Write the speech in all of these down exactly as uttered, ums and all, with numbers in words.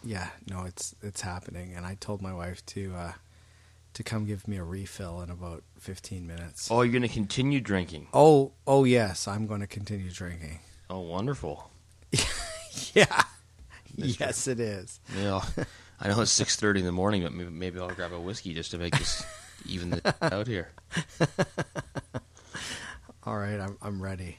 yeah, no, it's it's happening, and I told my wife to uh, to come give me a refill in about fifteen minutes. Oh, you're going to continue drinking? Oh, oh yes, I'm going to continue drinking. Oh, wonderful. Yeah. Yes, it is. Yeah, I know it's six thirty in the morning, but maybe, maybe I'll grab a whiskey just to make this even the, out here. All right, I'm I'm ready.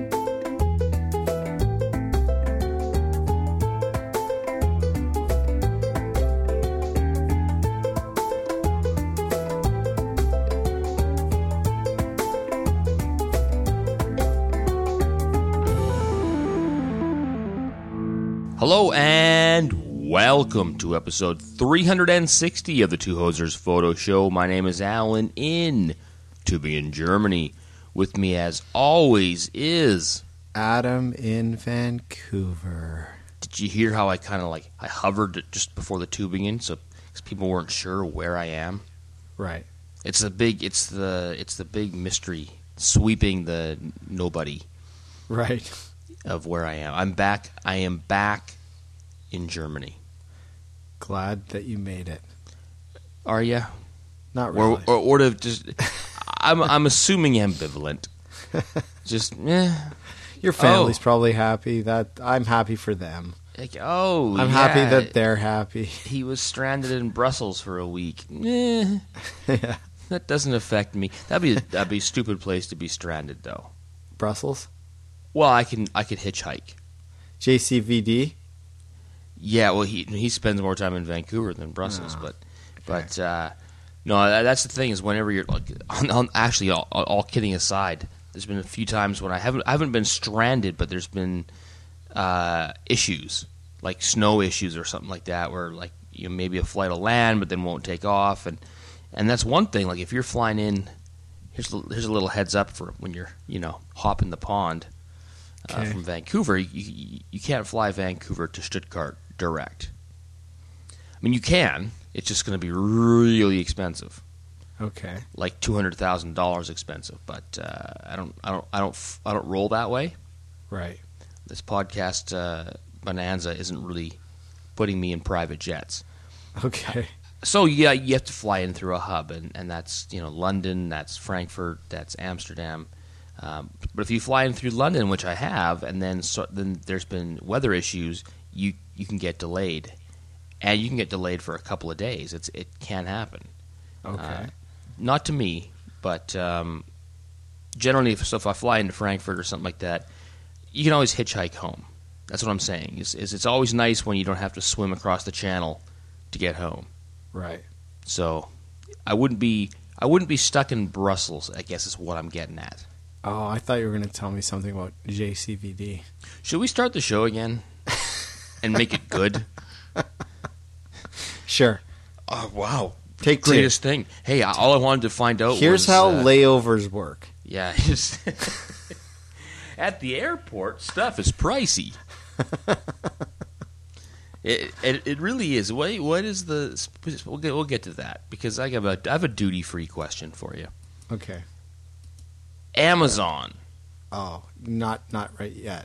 Hello and welcome to episode three hundred sixty of the Two Hosers Photo Show. My name is Alan in Tübingen, Germany. With me as always is Adam in Vancouver. Did you hear how I kind of like I hovered just before the Tübingen, so cause people weren't sure where I am? Right. It's a big. It's the. It's the big mystery sweeping the nobody. Right. Of where I am. I'm back. I am back in Germany. Glad that you made it. Are you? Not really. Or, or, or to just. I'm. I'm assuming ambivalent. Just. Eh. Your family's oh. probably happy. That I'm happy for them. Like, oh, I'm yeah. happy that they're happy. He was stranded in Brussels for a week. Eh. Yeah. That doesn't affect me. That'd be. That'd be a stupid place to be stranded, though. Brussels. Well, I can I could hitchhike. J C V D? Yeah, well, he he spends more time in Vancouver than Brussels, oh, but okay. but uh, no, that's the thing is whenever you're like, on, on, actually, all, all kidding aside, there's been a few times when I haven't I haven't been stranded, but there's been uh, issues like snow issues or something like that, where like you know, maybe a flight will land but then won't take off, and and that's one thing. Like if you're flying in, here's a, here's a little heads up for when you're you know hopping the pond. Uh, okay. From Vancouver, you, you you can't fly Vancouver to Stuttgart direct. I mean, you can. It's just going to be really expensive. Okay. Like two hundred thousand dollars expensive. But uh, I don't, I don't, I don't, I don't roll that way. Right. This podcast uh, bonanza isn't really putting me in private jets. Okay. So yeah, you have to fly in through a hub, and, and that's you know London, that's Frankfurt, that's Amsterdam. Um, but if you fly in through London, which I have, and then so, then there's been weather issues, you you can get delayed, and you can get delayed for a couple of days. It's it can happen. Okay. Uh, not to me, but um, generally, if, so if I fly into Frankfurt or something like that, you can always hitchhike home. That's what I'm saying. Is, is it's always nice when you don't have to swim across the channel to get home. Right. So I wouldn't be I wouldn't be stuck in Brussels, I guess is what I'm getting at. Oh, I thought you were going to tell me something about J C V D. Should we start the show again and make it good? Sure. Oh, wow. Take Greatest two. thing. Hey, all I wanted to find out Here's was... how uh, layovers work. Yeah. Just at the airport, stuff is pricey. it, it it really is. What, what is the... We'll get, we'll get to that, because I have a, I have a duty-free question for you. Okay. Amazon. Oh, not not right yet.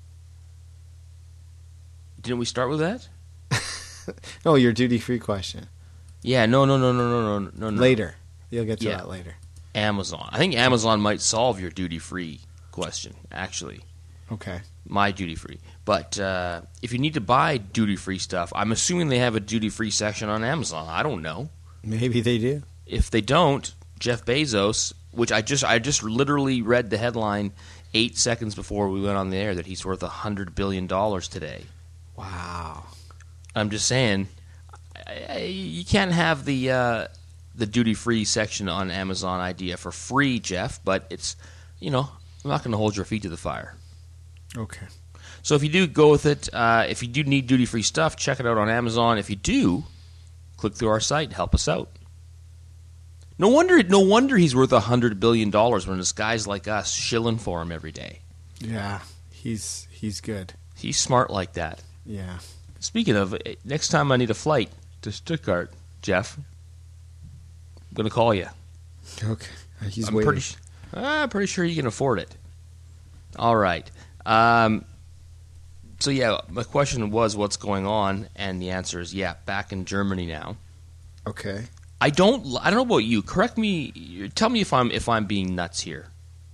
Didn't we start with that? No, your duty-free question. Yeah, no, no, no, no, no, no, no, no. Later. You'll get to Yeah. that later. Amazon. I think Amazon might solve your duty-free question, actually. Okay. My duty-free. But uh, if you need to buy duty-free stuff, I'm assuming they have a duty-free section on Amazon. I don't know. Maybe they do. If they don't, Jeff Bezos, which I just I just literally read the headline eight seconds before we went on the air that he's worth one hundred billion dollars today. Wow. I'm just saying, I, I, you can't have the uh, the duty-free section on Amazon idea for free, Jeff, but it's, you know, I'm not going to hold your feet to the fire. Okay. So if you do go with it, uh, if you do need duty-free stuff, check it out on Amazon. If you do, click through our site and help us out. No wonder no wonder he's worth one hundred billion dollars when there's guys like us shilling for him every day. Yeah, he's he's good. He's smart like that. Yeah. Speaking of, next time I need a flight to Stuttgart, Jeff, I'm going to call you. Okay. He's I'm waiting. pretty, I'm pretty sure you can afford it. All right. Um, So yeah, my question was, what's going on? And the answer is, yeah, back in Germany now. Okay. I don't. I don't know about you. Correct me. Tell me if I'm if I'm being nuts here.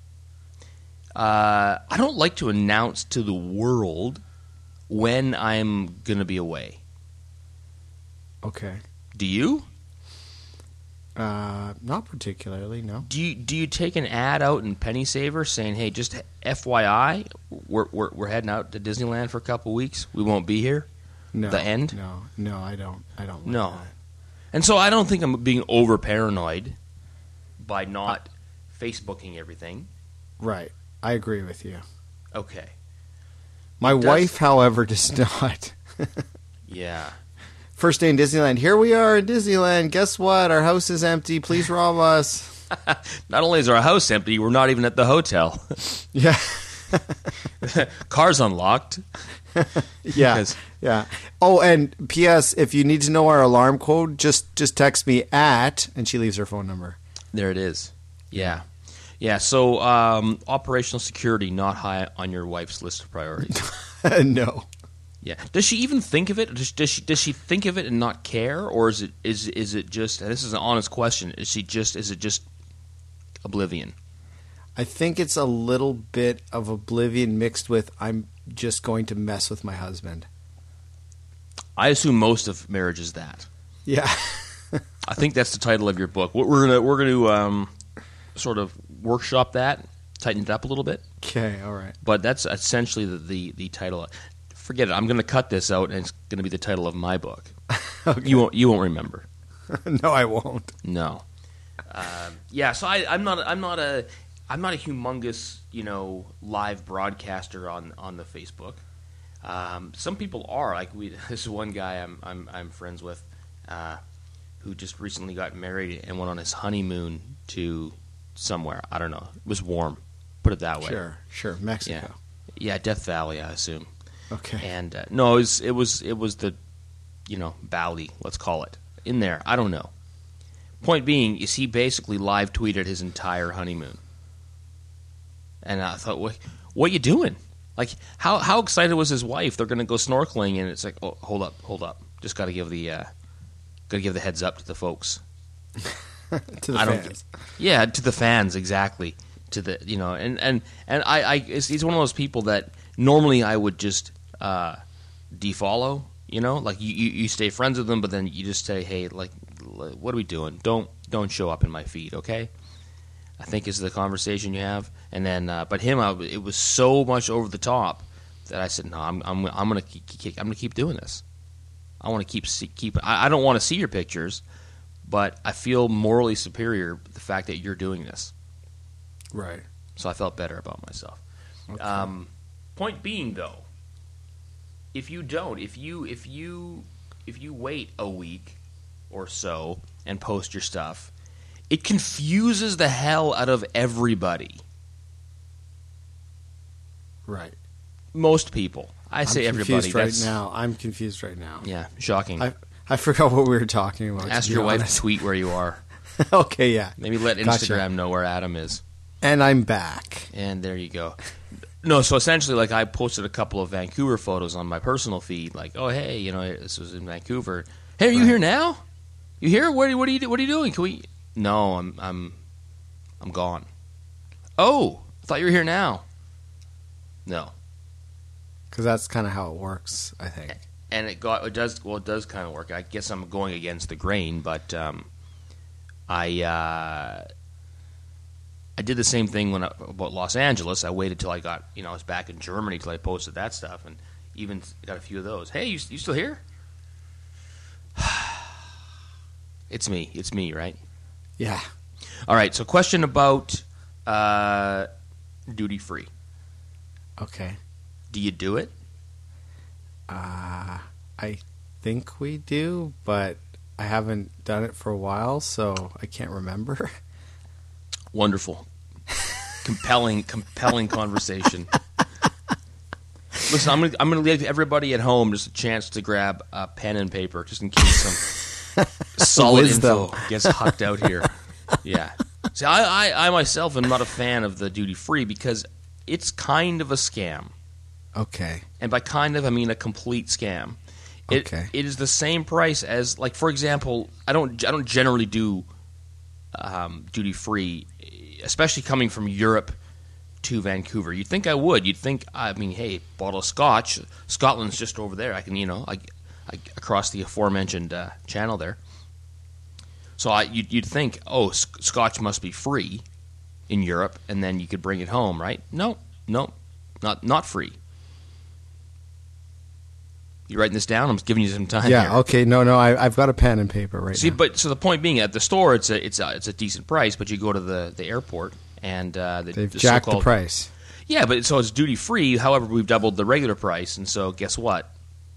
Uh, I don't like to announce to the world when I'm gonna be away. Okay. Do you? Uh, not particularly, no. Do you do you take an ad out in Penny Saver saying, "Hey, just F Y I, we're we're, we're heading out to Disneyland for a couple weeks. We won't be here." No. The end? No, no, I don't. I don't. Like No. that. And so I don't think I'm being over paranoid by not Facebooking everything. Right. I agree with you. Okay. My Does- wife, however, does not. Yeah. First day in Disneyland. Here we are in Disneyland. Guess what? Our house is empty. Please rob us. Not only is our house empty, we're not even at the hotel. Yeah. Car's unlocked. Yeah. Because- Yeah. Oh, and P S if you need to know our alarm code, just just text me at, and she leaves her phone number. There it is. Yeah. Yeah, so um, operational security not high on your wife's list of priorities. No. Yeah. Does she even think of it? Does, does she does she think of it and not care, or is it is is it just? And this is an honest question. Is she just? Is it just oblivion? I think it's a little bit of oblivion mixed with I'm just going to mess with my husband. I assume most of marriage is that. Yeah. I think that's the title of your book. We're we're gonna we're gonna um, sort of workshop that, tighten it up a little bit. Okay. All right. But that's essentially the the, the title. Forget it. I'm going to cut this out, and it's going to be the title of my book. Okay. You won't you won't remember. No, I won't. No. Um, yeah. So I, I'm not I'm not a I'm not a humongous you know live broadcaster on on the Facebook. Um, some people are like we. This is one guy I'm I'm I'm friends with, uh, who just recently got married and went on his honeymoon to somewhere. I don't know. It was warm. Put it that way. Sure. Sure. Mexico. Yeah. Yeah. Death Valley, I assume. Okay. And uh, no, it was it was it was the, you know, Bali, let's call it, in there. I don't know. Point being is he basically live tweeted his entire honeymoon, and I thought, what what you doing? Like, how how excited was his wife? They're going to go snorkeling, and it's like, oh, hold up, hold up, just got to give the uh, got to give the heads up to the folks. To the I don't fans. Yeah, to the fans, exactly. To the you know, and and and I, I it's, he's one of those people that normally I would just uh, defollow. You know, like you, you, you stay friends with them, but then you just say, hey, like, what are we doing? Don't don't show up in my feed, okay? I think is the conversation you have, and then uh, but him, I, it was so much over the top that I said, no, I'm I'm I'm gonna keep, keep I'm gonna keep doing this. I want to keep see, keep. I, I don't want to see your pictures, but I feel morally superior the fact that you're doing this. Right. So I felt better about myself. Okay. Um, point being, though, if you don't, if you if you if you wait a week or so and post your stuff, it confuses the hell out of everybody. Right. Most people. I say I'm everybody. confused right That's, now. I'm confused right now. Yeah, shocking. I I forgot what we were talking about. Ask to be your wife to honest. tweet where you are. Okay, yeah. Maybe let Gotcha. Instagram know where Adam is. And I'm back. And there you go. No, so essentially, like, I posted a couple of Vancouver photos on my personal feed, like, oh, hey, you know, this was in Vancouver. Hey, are you Right. here now? You here? What, what are you What are you doing? Can we? No, I'm I'm I'm gone. Oh, I thought you were here now. No, Because that's kind of how it works, I think. and it got it does well. It does kind of work. I guess I'm going against the grain, but um, I. Uh, I did the same thing when I, about Los Angeles. I waited till I got, you know, I was back in Germany till I posted that stuff, and even got a few of those. Hey, you, you still here? It's me. It's me, right? Yeah. All right. So, question about uh, duty free. Okay. Do you do it? Uh, I think we do, but I haven't done it for a while, so I can't remember. Wonderful, compelling, compelling conversation. Listen, I'm gonna I'm gonna leave everybody at home just a chance to grab a pen and paper, just in case some solid Wisdom. info gets hucked out here. Yeah. See, I, I I myself am not a fan of the duty free because it's kind of a scam. Okay. and by kind of I mean a complete scam. It, Okay. It is the same price as, like, for example, I don't I don't generally do um, duty free, especially coming from Europe to Vancouver. You'd think I would. You'd think, I mean, hey, bottle of Scotch, Scotland's just over there. I can, you know, I, I across the aforementioned uh, channel there. So I, you'd, you'd think, oh, sc- Scotch must be free in Europe, and then you could bring it home, right? No, no, not not free. You writing this down? I'm just giving you some time. Yeah. here. Okay. No. No. I, I've got a pen and paper right See, now. but so the point being, at the store, it's a it's a it's a decent price, but you go to the, the airport and uh, the, They've the jacked the so-called- price. Yeah, but so it's duty free. However, we've doubled the regular price, and so guess what?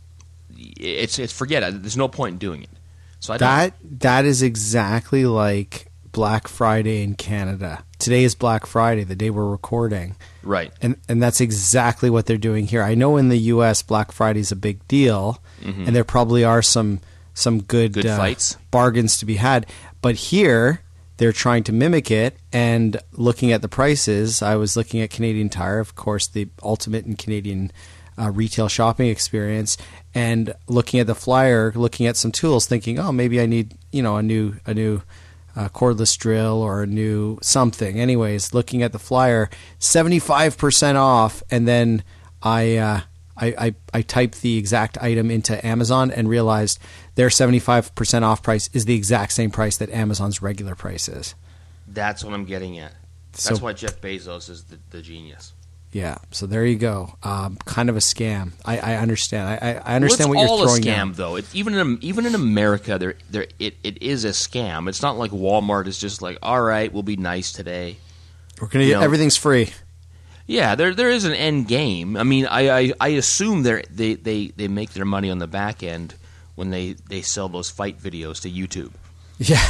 It's it's forget it. There's no point in doing it. So I don't, That that is exactly like Black Friday in Canada. Today is Black Friday, the day we're recording. right. And and that's exactly what they're doing here. I know in the U S Black Friday is a big deal, and there probably are some some good, Good uh, fights. bargains to be had. But here they're trying to mimic it, and looking at the prices, I was looking at Canadian Tire, of course, the ultimate in Canadian uh, retail shopping experience, and looking at the flyer, looking at some tools, thinking, oh, maybe I need you know a new a new. Uh, cordless drill or a new something. Anyways, looking at the flyer, seventy-five percent off, and then I, uh, I I I typed the exact item into Amazon and realized their seventy-five percent off price is the exact same price that Amazon's regular price is. That's what I'm getting at. That's So- why Jeff Bezos is the, the genius. Yeah, so there you go. Um, kind of a scam. I, I understand. I, I I understand well, what it's you're all throwing a scam, down. though. It's even in even in America, there there it, it is a scam. It's not like Walmart is just like, all right, we'll be nice today. We're gonna you get know, everything's free. Yeah, there there is an end game. I mean, I I, I assume they they they they make their money on the back end when they, they sell those fight videos to YouTube, Yeah.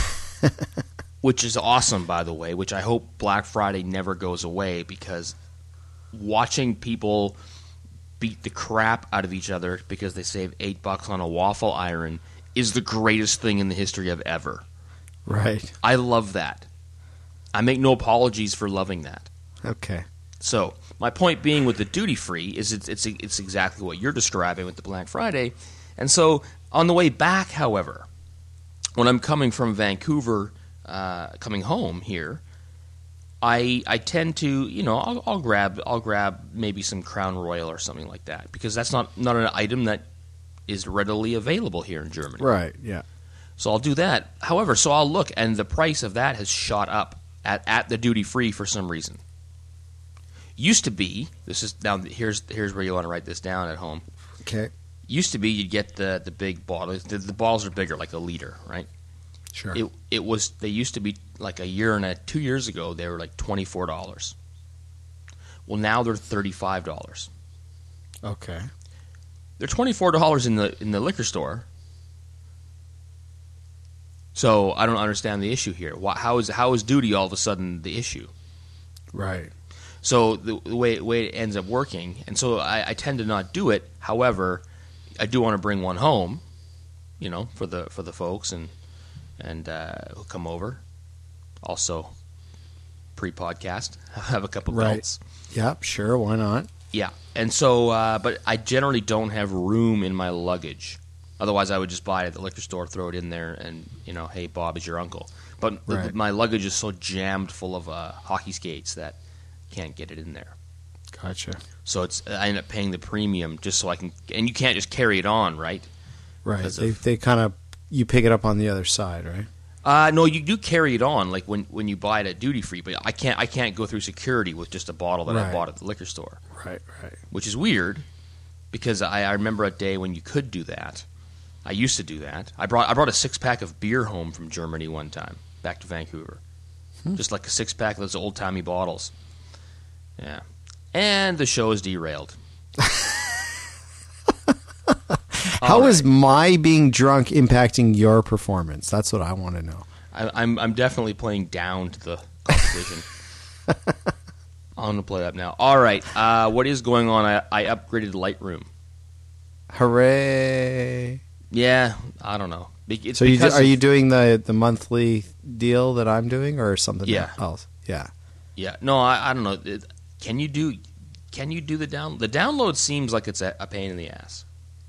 which is awesome, by the way. Which I hope Black Friday never goes away, because watching people beat the crap out of each other because they save eight bucks on a waffle iron is the greatest thing in the history of ever. Right. I love that. I make no apologies for loving that. Okay. So my point being with the duty free is it's it's it's exactly what you're describing with the Black Friday. And so on the way back, however, when I'm coming from Vancouver, uh, coming home here, I I tend to you know I'll, I'll grab I'll grab maybe some Crown Royal or something like that, because that's not not an item that is readily available here in Germany. Right. Yeah. So I'll do that. However, so I'll look, and the price of that has shot up at, at the duty free for some reason. Used to be, this is now here's here's where you want to write this down at home. Okay. Used to be you'd get the the big bottle. The, the bottles are bigger, like a liter, right? Sure. It it was they used to be like a year and a two years ago they were like twenty four dollars. Well, now they're thirty five dollars. Okay. They're twenty four dollars in the in the liquor store. So I don't understand the issue here. Why, how is how is duty all of a sudden the issue? Right. So the, the way way it ends up working, and so I, I tend to not do it. However, I do want to bring one home, you know, for the for the folks and and uh, who come over. Also, pre-podcast, have a couple Right. belts. Yep. Sure. Why not? Yeah, and so, uh, but I generally don't have room in my luggage. Otherwise, I would just buy it at the liquor store, throw it in there, and, you know, hey, Bob is your uncle. But the- Right. my luggage is so jammed full of uh, hockey skates that I can't get it in there. Gotcha. So it's I end up paying the premium just so I can, and you can't just carry it on, right? Right. Because They of- they kind of you pick it up on the other side, right? Uh, no, you do carry it on, like when, when you buy it at duty free. But I can't I can't go through security with just a bottle that I Right. bought at the liquor store, Right. Right. which is weird because I, I remember a day when you could do that. I used to do that. I brought I brought a six pack of beer home from Germany one time back to Vancouver, just like a six pack of those old timey bottles. Yeah, and the show is derailed. How All is right. my being drunk impacting your performance? That's what I want to know. I, I'm I'm definitely playing down to the competition. I'm gonna play that now. All right, uh, what is going on? I, I upgraded Lightroom. Hooray! Yeah, I don't know. Be- It's So you, because are of- you doing the the monthly deal that I'm doing, or something Yeah. else? Yeah. Yeah, no, I, I don't know. It- Can you do? can you do the down? The download seems like it's a, a pain in the ass.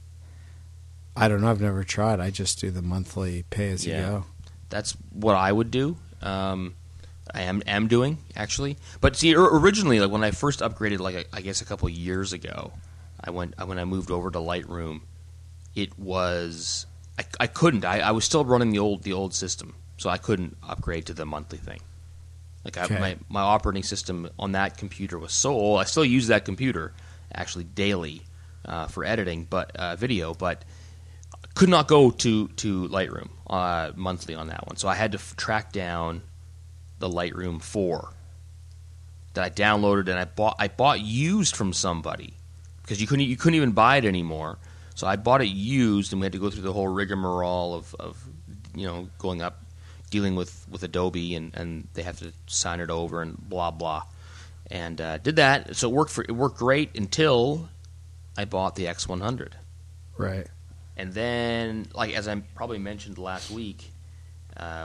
I don't know. I've never tried. I just do the monthly pay as you Yeah. go. That's what I would do. Um, I am am doing actually, but see, or, originally, like when I first upgraded, like I, I guess a couple of years ago, I went when I moved over to Lightroom. It was I, I couldn't. I, I was still running the old the old system, so I couldn't upgrade to the monthly thing. Like I, Okay. my my operating system on that computer was so old. I still use that computer actually daily uh, for editing, but uh, video, but could not go to to Lightroom uh, monthly on that one. So I had to f- track down the Lightroom four that I downloaded and I bought. I bought used from somebody because you couldn't you couldn't even buy it anymore. So I bought it used, and we had to go through the whole rigmarole of, of you know going up, dealing with, with Adobe, and, and they have to sign it over and blah blah, and uh, did that. So it worked for it worked great until I bought the X one hundred, Right. and then like as I probably mentioned last week, uh,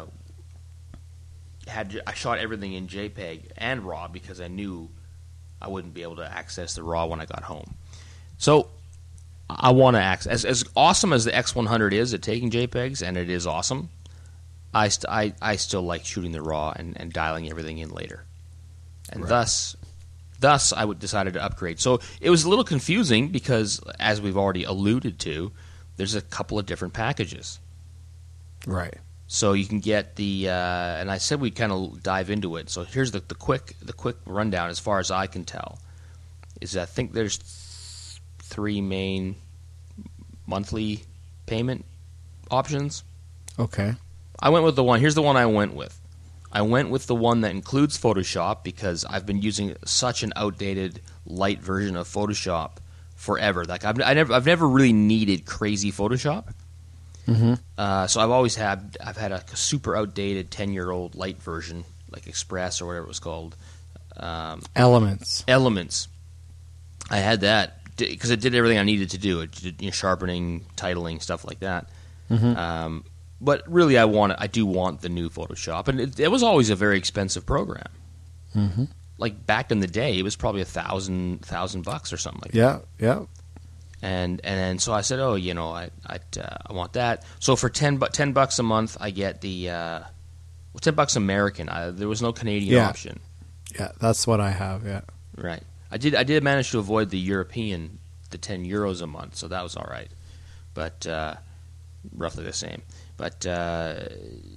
had I shot everything in JPEG and RAW because I knew I wouldn't be able to access the RAW when I got home. So I want to access as as awesome as the X one hundred is at taking JPEGs, and it is awesome. I, st- I, I still like shooting the RAW and, and dialing everything in later, and Right. thus, thus I would decided to upgrade. So it was a little confusing because, as we've already alluded to, there's a couple of different packages. Right. So you can get the, uh, and I said we'd kind of dive into it. So here's the, the quick the quick rundown as far as I can tell. Is I think there's th- three main monthly payment options. Okay. I went with the one. Here's the one I went with. I went with the one that includes Photoshop because I've been using such an outdated, light version of Photoshop forever. Like I've I never I've never really needed crazy Photoshop. Mm-hmm. Uh, so I've always had I've had a super outdated ten year old light version like Express or whatever it was called, um, Elements. Elements. I had that because it did everything I needed to do. It did you know, sharpening, titling, stuff like that. Mm-hmm. Um, but really, I want I do want the new Photoshop, and it, it was always a very expensive program. Mm-hmm. Like back in the day, it was probably a thousand thousand bucks or something like that. Yeah. Yeah. And and then so I said, oh, you know, I I uh, I want that. So for ten bu- ten bucks a month, I get the uh, well, ten bucks American. I, there was no Canadian Yeah. option, Yeah. That's what I have. Yeah. right? I did I did manage to avoid the European, the ten euros a month, so that was all right. But uh, roughly the same. But uh,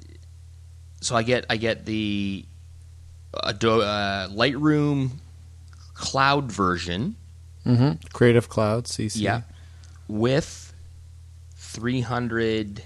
so I get I get the Ado- uh, Lightroom cloud version. Mm-hmm. Creative Cloud, C C. Yeah, with three hundred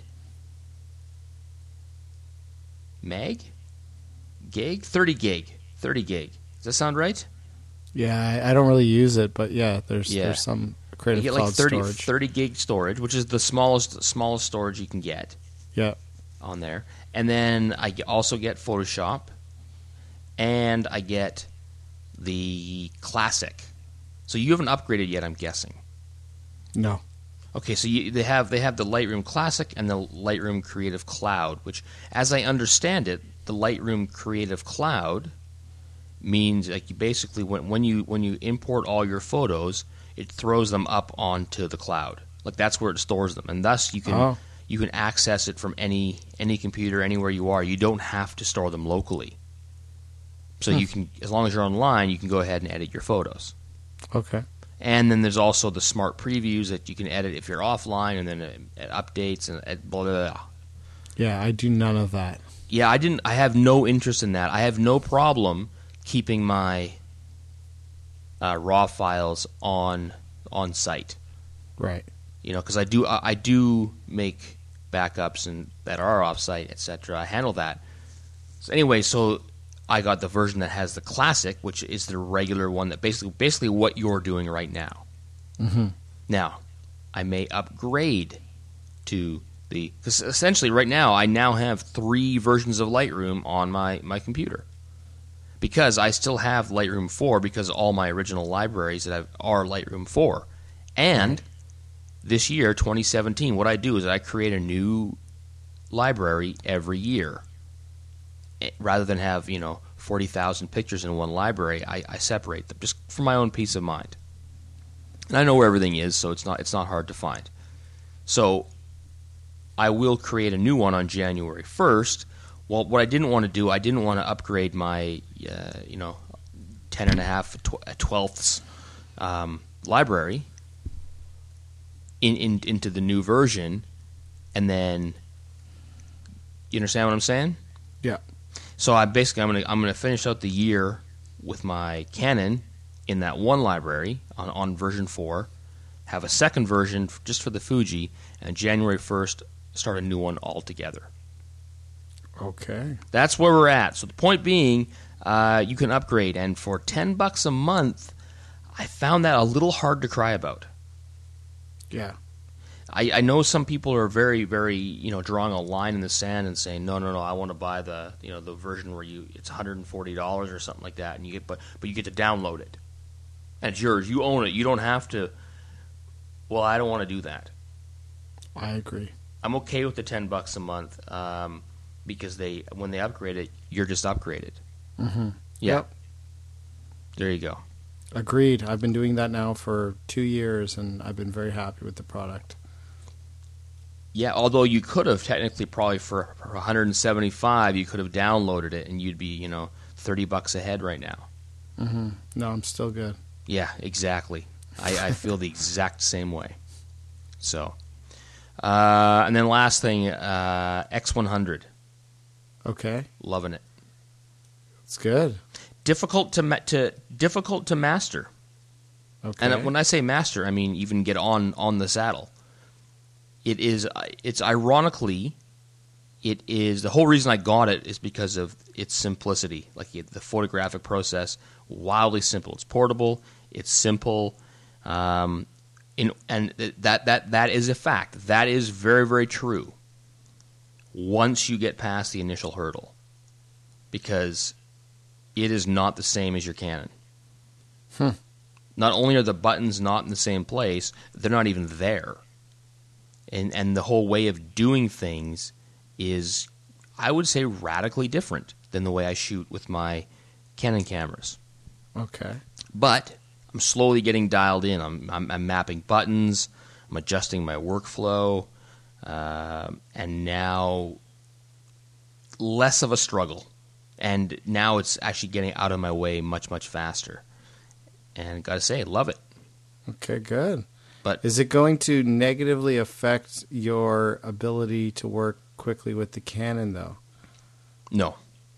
meg, gig, thirty gig, thirty gig. Does that sound right? Yeah, I, I don't really use it, but yeah, there's Yeah. there's some You Creative get Cloud like thirty, storage. thirty gig storage, which is the smallest smallest storage you can get Yeah. on there. And then I ge- also get Photoshop, and I get the Classic. So you haven't upgraded yet, I'm guessing. No. Okay, so you, they have they have the Lightroom Classic and the Lightroom Creative Cloud, which, as I understand it, the Lightroom Creative Cloud means like you basically when when you when you import all your photos, it throws them up onto the cloud. Like that's where it stores them, and thus you can Oh. you can access it from any any computer anywhere you are. You don't have to store them locally. So Hmm. you can, as long as you're online, you can go ahead and edit your photos. Okay. And then there's also the smart previews that you can edit if you're offline, and then it, it updates and it blah, blah, blah. Yeah, I do none of that. Yeah, I didn't. I have no interest in that. I have no problem keeping my uh, raw files on on site. Right. You know, because I do I, I do make backups and that are offsite, et cetera. I handle that. So anyway, so I got the version that has the classic, which is the regular one that basically basically what you're doing right now. Mm-hmm. Now, I may upgrade to the because essentially right now I now have three versions of Lightroom on my, my computer because I still have Lightroom four because all my original libraries that I've are Lightroom four, and this year twenty seventeen, what I do is I create a new library every year. Rather than have, you know, forty thousand pictures in one library, I, I separate them just for my own peace of mind. And I know where everything is, so it's not it's not hard to find. So I will create a new one on January first. Well, what I didn't want to do, I didn't want to upgrade my, uh, you know, ten and a half, twelfths um, library in, in into the new version, and then, you understand what I'm saying? Yeah. So I basically I'm gonna I'm gonna finish out the year with my Canon in that one library on, on version four, have a second version just for the Fuji, and January first start a new one altogether. Okay. That's where we're at. So the point being, uh, you can upgrade, and for ten bucks a month, I found that a little hard to cry about. Yeah. I, I know some people are very, very, you know, drawing a line in the sand and saying, no, no, no, I want to buy the, you know, the version where you it's one hundred forty dollars or something like that, and you get, but but you get to download it, and it's yours. You own it. You don't have to. Well, I don't want to do that. I agree. I'm okay with the ten bucks a month. Um, Because they, when they upgrade it, you're just upgraded. Mm-hmm. Yeah. Yep. There you go. Agreed. I've been doing that now for two years, and I've been very happy with the product. Yeah, although you could have technically probably for, for one hundred seventy-five, you could have downloaded it, and you'd be, you know, thirty bucks ahead right now. Mm-hmm. No, I'm still good. Yeah, exactly. I, I feel the exact same way. So, uh, and then last thing, uh, X one hundred. Okay. Loving it. It's good. Difficult to ma- to difficult to master. Okay. And when I say master, I mean even get on, on the saddle. It is. It's ironically, it is the whole reason I got it is because of its simplicity. Like the photographic process, wildly simple. It's portable. It's simple. Um, in, and that that that is a fact. That is very very true. Once you get past the initial hurdle, because it is not the same as your Canon. Hmm. Not only are the buttons not in the same place, they're not even there. And and the whole way of doing things is, I would say, radically different than the way I shoot with my Canon cameras. Okay. But I'm slowly getting dialed in. I'm I'm, I'm mapping buttons. I'm adjusting my workflow. Uh, and now less of a struggle, and now it's actually getting out of my way much much faster. And gotta say, love it. Okay, good. But is it going to negatively affect your ability to work quickly with the Canon, though? No.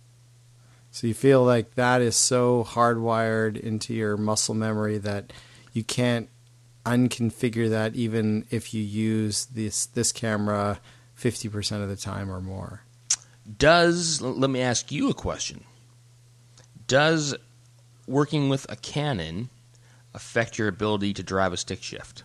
So you feel like that is so hardwired into your muscle memory that you can't unconfigure that even if you use this this camera fifty percent of the time or more. Does, let me ask you a question. Does working with a Canon affect your ability to drive a stick shift?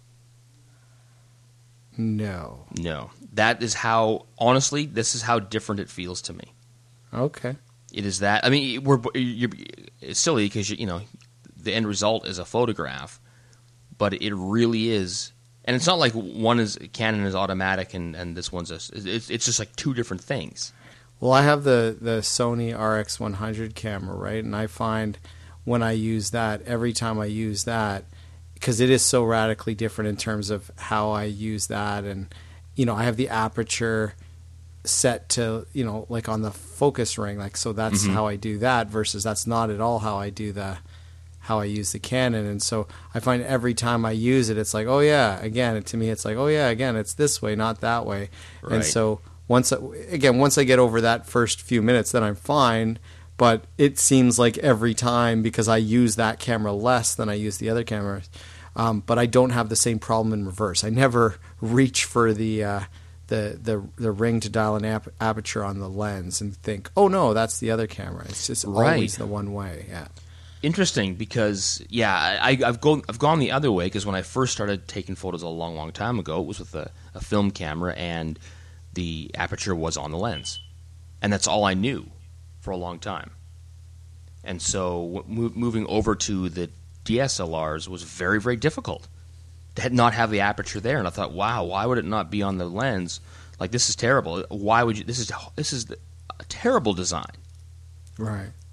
No. No. That is how, honestly, this is how different it feels to me. Okay. It is that, I mean, we're you're, it's silly because, you, you know, the end result is a photograph. But it really is, and it's not like one is Canon is automatic and, and this one's a, it's it's just like two different things. Well, I have the, the Sony R X one hundred camera, right? And I find when I use that, every time I use that, because it is so radically different in terms of how I use that, and you know, I have the aperture set to, you know, like on the focus ring, like so that's mm-hmm. how I do that versus that's not at all how I do the. how I use the Canon, and so I find every time I use it, it's like, oh yeah, again, to me, it's like, oh yeah, again, it's this way, not that way, right. And so once, I, again, once I get over that first few minutes, then I'm fine. But it seems like every time, because I use that camera less than I use the other cameras, um, but I don't have the same problem in reverse. I never reach for the uh, the the the ring to dial an ap- aperture on the lens and think, oh no, that's the other camera. It's just right. always the one way. Yeah. Interesting, because yeah, I, I've gone I've gone the other way, because when I first started taking photos a long, long time ago, it was with a, a film camera, and the aperture was on the lens, and that's all I knew for a long time. And so mo- moving over to the D S L Rs was very, very difficult to not have the aperture there. And I thought, wow, why would it not be on the lens? Like, this is terrible. Why would you? This is this is a terrible design. Right.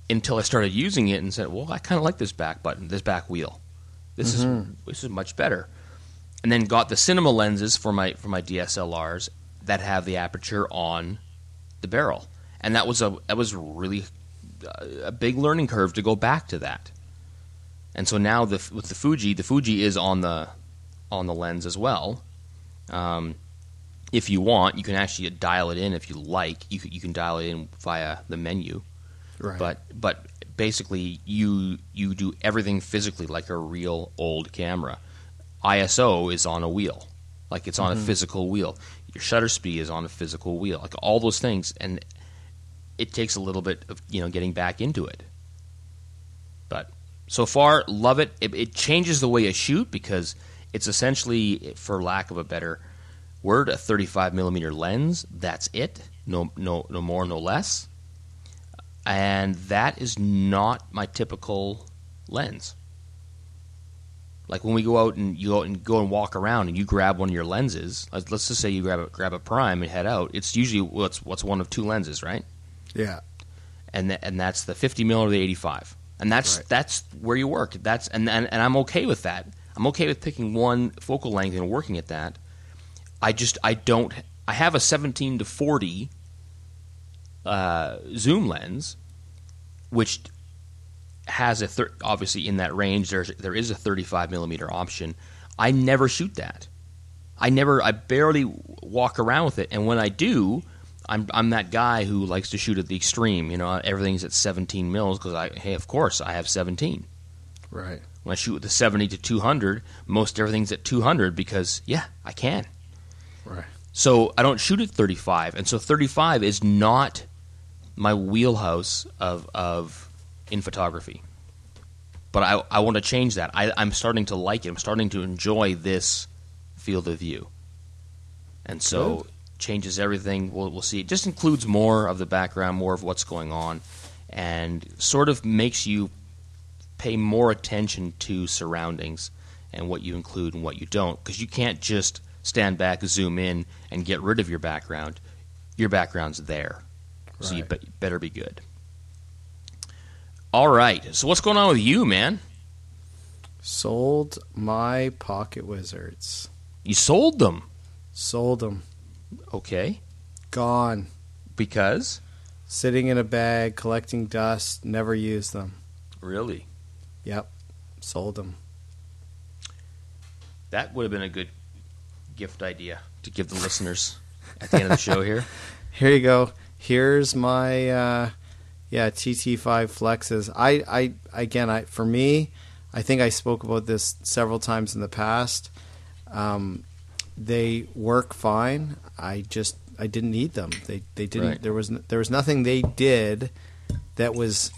until I started using it and said, well, I kind of like this back button, this back wheel. This mm-hmm. is this is much better. And then got the cinema lenses for my for my D S L Rs that have the aperture on the barrel, and that was a that was really a big learning curve to go back to that. And so now the, with the Fuji, the Fuji is on the on the lens as well. Um, if you want, you can actually dial it in if you like. You can, you can dial it in via the menu. Right. But but basically, you you do everything physically like a real old camera. I S O is on a wheel, like it's on mm-hmm. a physical wheel. Your shutter speed is on a physical wheel, like all those things, and it takes a little bit of you know getting back into it. But so far, love it. It, it changes the way I shoot because it's essentially, for lack of a better word, a thirty-five millimeter lens. That's it. No, no, no more, no less. And that is not my typical lens. Like when we go out and you go out and go and walk around and you grab one of your lenses. Let's just say you grab a, grab a prime and head out. It's usually what's what's one of two lenses, right? Yeah. And th- and that's the fifty mil or the eighty-five. And that's right. that's where you work. That's and, and and I'm okay with that. I'm okay with picking one focal length and working at that. I just I don't I have a seventeen to forty uh, zoom lens, which has a thir- obviously in that range. There's there is a thirty-five millimeter option. I never shoot that. I never I barely walk around with it, and when I do, I'm I'm that guy who likes to shoot at the extreme. You know, everything's at seventeen mils because I hey of course I have seventeen. Right. When I shoot with the seventy to two hundred, most everything's at two hundred because yeah I can. Right. So I don't shoot at thirty-five, and so thirty-five is not my wheelhouse of of in photography. But I, I want to change that. I, I'm starting to like it. I'm starting to enjoy this field of view. And so Good. changes everything. We'll, we'll see. It just includes more of the background, more of what's going on, and sort of makes you pay more attention to surroundings and what you include and what you don't. Because you can't just stand back, zoom in, and get rid of your background. Your background's there. Right. So you be- better be good. All right. So what's going on with you, man? Sold my Pocket Wizards. You sold them? Sold them. Okay. Gone. Because? Sitting in a bag, collecting dust, never used them. Really? Yep. Sold them. That would have been a good gift idea to give the listeners at the end of the show here. Here you go. Here's my... Uh, Yeah, T T five Flexes. I, I again, I for me, I think I spoke about this several times in the past. Um, they work fine. I just I didn't need them. They they didn't. Right. There was there was nothing they did that was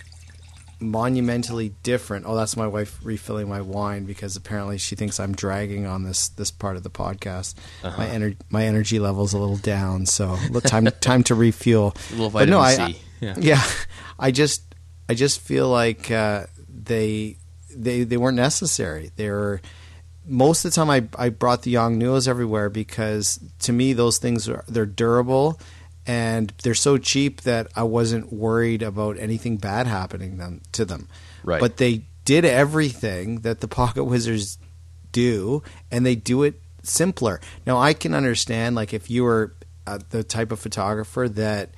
monumentally different. Oh, that's my wife refilling my wine because apparently she thinks I'm dragging on this this part of the podcast. Uh-huh. My ener- my energy level's a little down, so time time to refuel. A little vitamin but no, C. I, I Yeah. yeah, I just I just feel like uh, they they they weren't necessary. They were most of the time I I brought the Yongnuos everywhere because to me those things are they're durable and they're so cheap that I wasn't worried about anything bad happening them to them. Right. But they did everything that the Pocket Wizards do, and they do it simpler. Now I can understand like if you were uh, the type of photographer that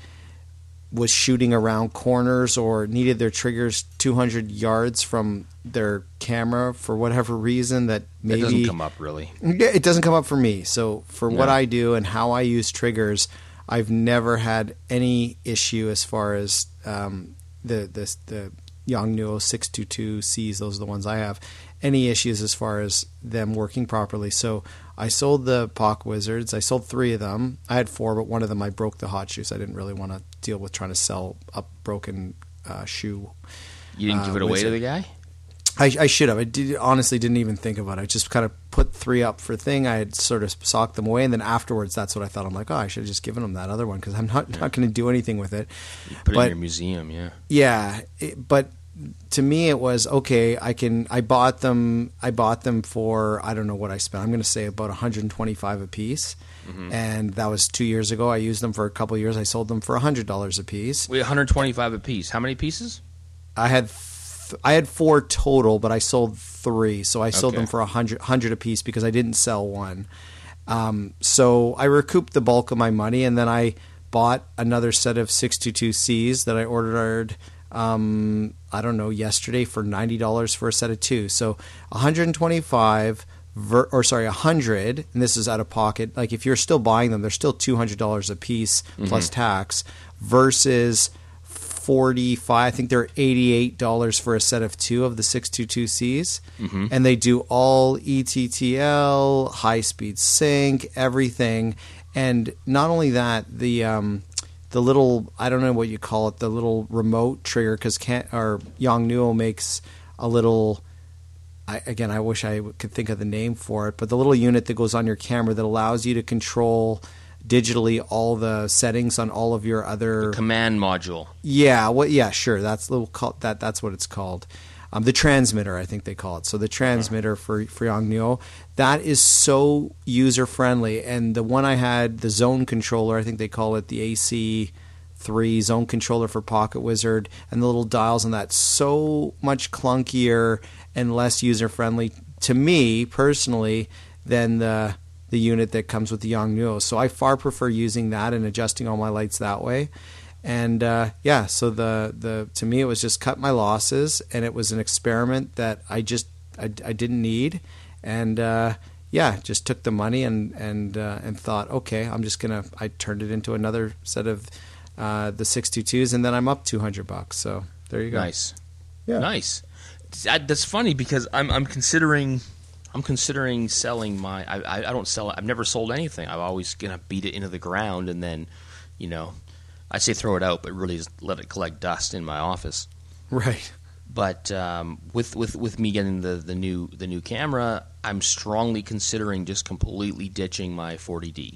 was shooting around corners or needed their triggers two hundred yards from their camera for whatever reason that maybe... It doesn't come up, really. It doesn't come up for me. So for no. what I do and how I use triggers, I've never had any issue as far as um, the, the, the Yongnuo six twenty-two C's, those are the ones I have, any issues as far as them working properly. So I sold the Pocket Wizards. I sold three of them. I had four, but one of them I broke the hot shoe, so I didn't really want to deal with trying to sell a broken uh, shoe. You didn't give uh, it away wizard. to the guy? I, I should have. I did, honestly didn't even think about it. I just kind of put three up for a thing. I had sort of socked them away, and then afterwards, that's what I thought. I'm like, oh, I should have just given them that other one because I'm not, yeah. not going to do anything with it. You put but, it in your museum, yeah. Yeah, it, but to me, it was okay. I can. I bought them. I bought them for I don't know what I spent. I'm going to say about one hundred twenty-five a piece, mm-hmm. and that was two years ago. I used them for a couple of years. I sold them for one hundred dollars a piece. Wait, one hundred twenty-five a piece. How many pieces? I had th- I had four total, but I sold three. So I sold Okay. them for a hundred hundred a piece because I didn't sell one. Um, so I recouped the bulk of my money, and then I bought another set of six twenty-two C's that I ordered. Um, I don't know, yesterday for ninety dollars for a set of two. So one hundred twenty-five, ver- or sorry, one hundred, and this is out of pocket. Like if you're still buying them, they're still two hundred dollars a piece plus tax versus forty-five. I think they're eighty-eight dollars for a set of two of the six twenty-two C's. Mm-hmm. And they do all E T T L, high-speed sync, everything. And not only that, the um, the little, I don't know what you call it, the little remote trigger, because or Yongnuo makes a little, I, again, I wish I could think of the name for it, but the little unit that goes on your camera that allows you to control digitally all the settings on all of your other Command module. yeah, what? Yeah, sure. That's little call, that. That's what it's called. Um, the transmitter, I think they call it. So the transmitter for for Yongnuo, that is so user friendly. And the one I had, the Zone controller, I think they call it the A C three Zone controller for Pocket Wizard, and the little dials on that, so much clunkier and less user friendly to me personally than the the unit that comes with the Yongnuo. So I far prefer using that and adjusting all my lights that way. And uh, yeah, so the, the to me it was just cut my losses, and it was an experiment that I just I, I didn't need, and uh, yeah, just took the money and and uh, and thought, okay, I'm just gonna. I turned it into another set of uh, the six twenty-twos, and then I'm up two hundred bucks. So there you go. Nice, Yeah. nice. That, that's funny because I'm I'm considering I'm considering selling my. I, I I don't sell. I've never sold anything. I'm always gonna beat it into the ground and then, you know. I say throw it out, but really just let it collect dust in my office. Right. But um, with, with with me getting the, the new the new camera, I'm strongly considering just completely ditching my forty D.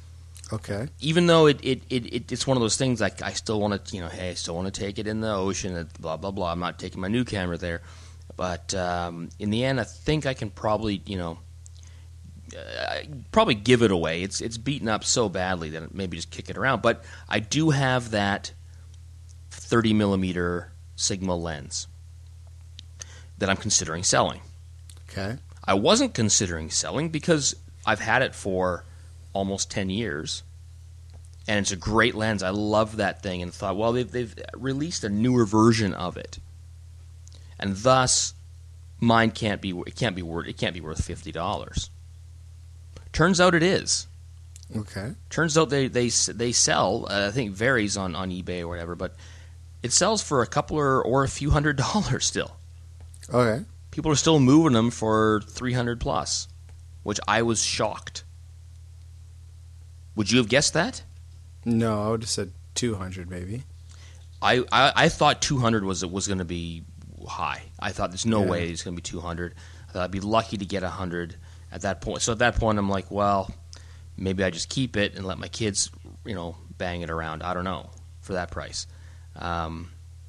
Okay. Even though it, it, it, it it's one of those things like I still want to you know hey I still want to take it in the ocean and blah blah blah. I'm not taking my new camera there, but um, in the end, I think I can probably you know. Uh, probably give it away. It's it's beaten up so badly that maybe just kick it around. But I do have that thirty millimeter Sigma lens that I'm considering selling. Okay. I wasn't considering selling because I've had it for almost ten years, and it's a great lens. I love that thing, and thought, well, they've they've released a newer version of it, and thus mine can't be it can't be worth it can't be worth fifty dollars. Turns out it is. Okay. Turns out they they they sell. Uh, I think it varies on, on eBay or whatever, but it sells for a couple or, or a few hundred dollars still. Okay. People are still moving them for three hundred plus, which I was shocked. Would you have guessed that? No, I would have said two hundred maybe. I, I, I thought two hundred was was going to be high. I thought there's no Yeah. way it's going to be two hundred. I thought I'd be lucky to get one hundred. At that point, so at that point, I'm like, well, maybe I just keep it and let my kids, you know, bang it around. I don't know for that price. Um,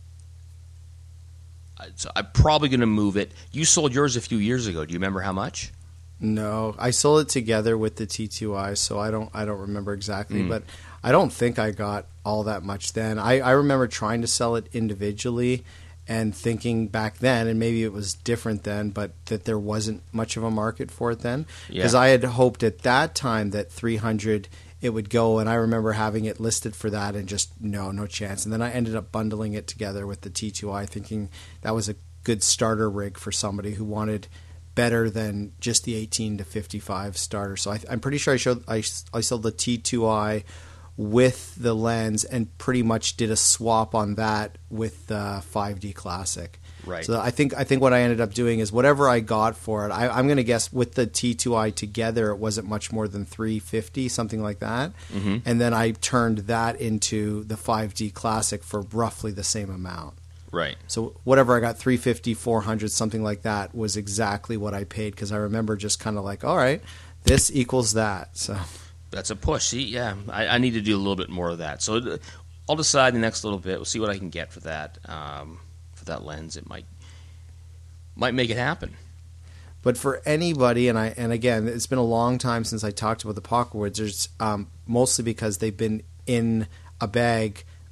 so I'm probably going to move it. You sold yours a few years ago. Do you remember how much? No, I sold it together with the T two I, so I don't I don't remember exactly, Mm. but I don't think I got all that much then. I, I remember trying to sell it individually and thinking back then, and maybe it was different then, but that there wasn't much of a market for it then. Because Yeah. I had hoped at that time that three hundred it would go, and I remember having it listed for that and just, no, no chance. And then I ended up bundling it together with the T two I, thinking that was a good starter rig for somebody who wanted better than just the eighteen to fifty-five starter. So I, I'm pretty sure I showed I, I sold the T two I with the lens and pretty much did a swap on that with the five D Classic. Right. So I think I think what I ended up doing is whatever I got for it, I, I'm going to guess with the T two I together, it wasn't much more than three fifty, something like that. Mm-hmm. And then I turned that into the five D Classic for roughly the same amount. Right. So whatever I got, three fifty, four hundred, something like that, was exactly what I paid, because I remember just kind of like, all right, this equals that. So That's a push. See, yeah, I, I need to do a little bit more of that. So uh, I'll decide in the next little bit. We'll see what I can get for that um, for that lens. It might might make it happen. But for anybody, and I and again, it's been a long time since I talked about the Pocket Wizards, um, mostly because they've been in a bag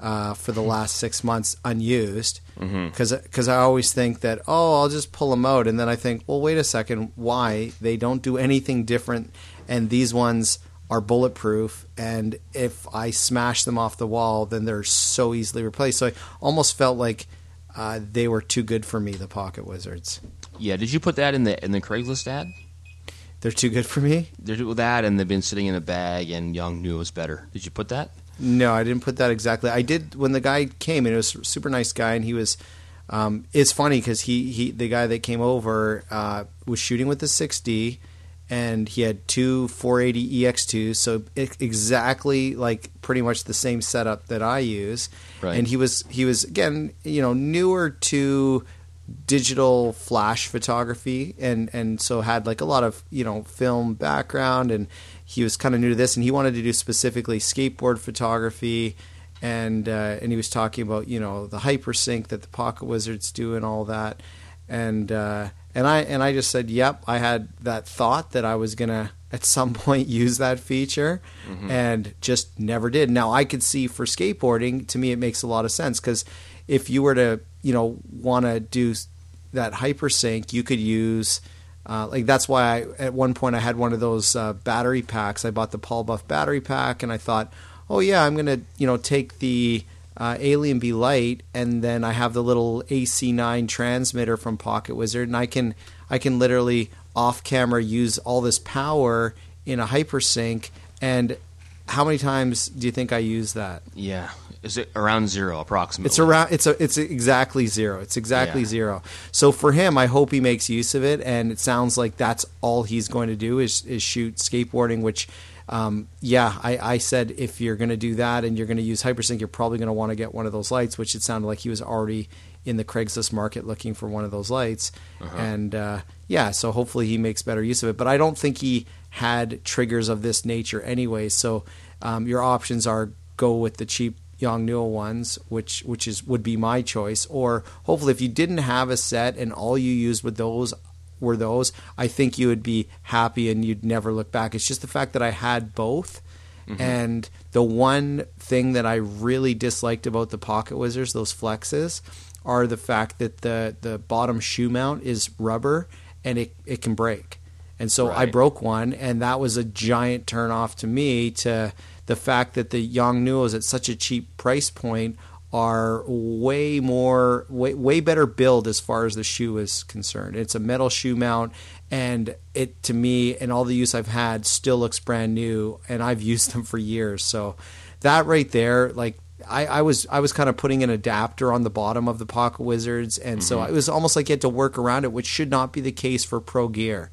uh, for the last six months unused. Because mm-hmm. I always think that, oh, I'll just pull them out. And then I think, well, wait a second, why? They don't do anything different. And these ones are bulletproof. And if I smash them off the wall, then they're so easily replaced. So I almost felt like uh, they were too good for me, the Pocket Wizards. Yeah, did you put that in the in the Craigslist ad? They're too good for me? They're doing that, and they've been sitting in a bag, and Young knew it was better. Did you put that? No, I didn't put that exactly. I did when the guy came, and it was a super nice guy, and he was um, – it's funny because he, he, the guy that came over uh, was shooting with the six D, and he had two four eighty E X twos, so it, exactly like pretty much the same setup that I use. Right. And he was, he was again, you know, newer to – digital flash photography and and so had like a lot of, you know, film background, and he was kind of new to this, and he wanted to do specifically skateboard photography, and uh, and he was talking about, you know, the hypersync that the Pocket Wizards do and all that, and uh, and I and I just said, yep, I had that thought that I was gonna at some point use that feature, mm-hmm. and just never did. Now I could see for skateboarding, to me it makes a lot of sense, because if you were to, you know, want to do that hypersync, you could use uh, like that's why I, at one point I had one of those uh, battery packs. I bought the Paul Buff battery pack, and I thought, oh yeah, I'm gonna, you know, take the uh, Alien B Lite, and then I have the little A C nine transmitter from Pocket Wizard, and I can I can literally off camera use all this power in a hypersync. And how many times do you think I use that? Yeah. Is it around zero, approximately? It's around. It's a. It's exactly zero. It's exactly yeah. zero. So for him, I hope he makes use of it, and it sounds like that's all he's going to do is is shoot skateboarding. Which, um, yeah, I, I said if you're going to do that and you're going to use hypersync, you're probably going to want to get one of those lights. Which it sounded like he was already in the Craigslist market looking for one of those lights, uh-huh. and uh, yeah, so hopefully he makes better use of it. But I don't think he had triggers of this nature anyway. So um, your options are go with the cheap Yongnuo ones, which which is would be my choice, or hopefully if you didn't have a set and all you used with those were those, I think you would be happy and you'd never look back. It's just the fact that I had both, mm-hmm. and the one thing that I really disliked about the Pocket Wizards, those flexes, are the fact that the the bottom shoe mount is rubber and it it can break, and so right. I broke one, and that was a giant turn off to me. To the fact that the Yongnuos at such a cheap price point are way more, way, way better build as far as the shoe is concerned. It's a metal shoe mount, and it, to me, and all the use I've had, still looks brand new, and I've used them for years. So that right there, like, I, I was I was kind of putting an adapter on the bottom of the Pocket Wizards, and mm-hmm. so it was almost like you had to work around it, which should not be the case for Pro Gear.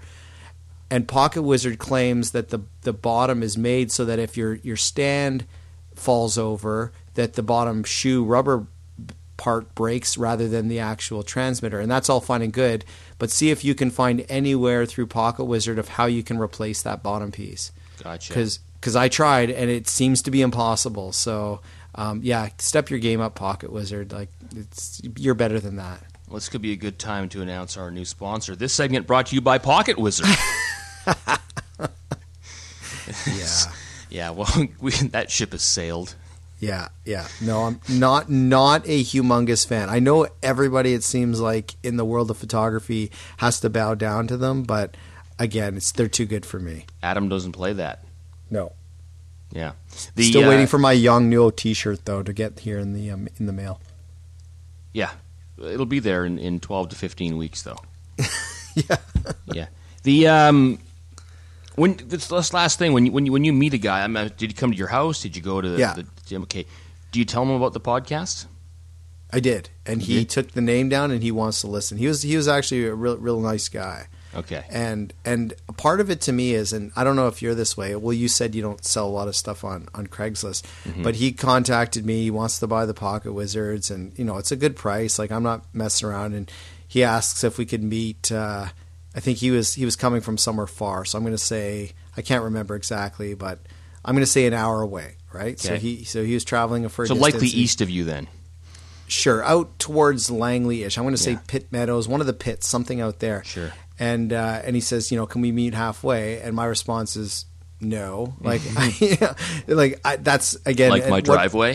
And Pocket Wizard claims that the the bottom is made so that if your your stand falls over, that the bottom shoe rubber part breaks rather than the actual transmitter. And that's all fine and good, but see if you can find anywhere through Pocket Wizard of how you can replace that bottom piece. Gotcha. Because I tried, and it seems to be impossible. So, um, yeah, step your game up, Pocket Wizard. Like, it's you're better than that. Well, this could be a good time to announce our new sponsor. This segment brought to you by Pocket Wizard. yeah, yeah. Well, we, that ship has sailed. Yeah, yeah. No, I'm not not a humongous fan. I know everybody, it seems like, in the world of photography has to bow down to them, but again, it's they're too good for me. Adam doesn't play that. No. Yeah. The, Still uh, waiting for my Yongnuo T-shirt though to get here in the um, in the mail. Yeah, it'll be there in, in twelve to fifteen weeks though. yeah. Yeah. The um. When this, this last thing, when you, when you when you meet a guy, I mean, did he come to your house? Did you go to the, yeah. the gym? Okay, do you tell him about the podcast? I did, and he did? took the name down, and he wants to listen. He was he was actually a real real nice guy. Okay, and and part of it to me is, and I don't know if you're this way. Well, you said you don't sell a lot of stuff on on Craigslist, mm-hmm. but he contacted me. He wants to buy the Pocket Wizards, and you know it's a good price. Like I'm not messing around, and he asks if we could meet. Uh, I think he was he was coming from somewhere far, so I'm going to say I can't remember exactly, but I'm going to say an hour away, right? Okay. So he so he was traveling a further so distance. likely east of you then. Sure, out towards Langley-ish. I'm going to say yeah. Pitt Meadows, one of the pits, something out there. Sure. And uh, and he says, you know, can we meet halfway? And my response is no. Like, I, like I, that's again like my what, driveway.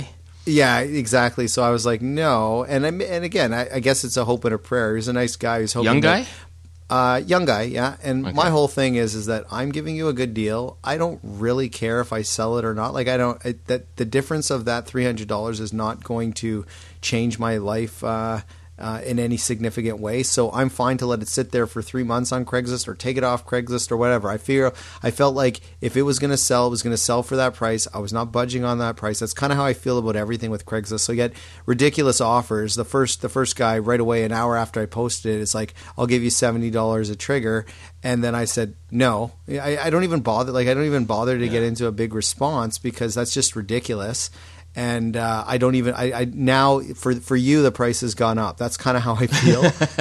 Yeah, exactly. So I was like, no. And I, and again, I, I guess it's a hope and a prayer. He's a nice guy. He's hoping Young guy? That, uh, young guy, yeah. And Okay. my whole thing is is that I'm giving you a good deal. I don't really care if I sell it or not. Like I don't I, that the difference of that three hundred dollars is not going to change my life uh, uh, in any significant way. So I'm fine to let it sit there for three months on Craigslist or take it off Craigslist or whatever. I feel I felt like if it was going to sell, it was going to sell for that price. I was not budging on that price. That's kind of how I feel about everything with Craigslist. So you get ridiculous offers. The first the first guy right away, an hour after I posted it, is like, I'll give you seventy dollars a trigger. And then I said, no, I, I don't even bother. Like I don't even bother to Yeah. get into a big response because that's just ridiculous. And uh, I don't even. I, I now for for you the price has gone up. That's kind of how I feel.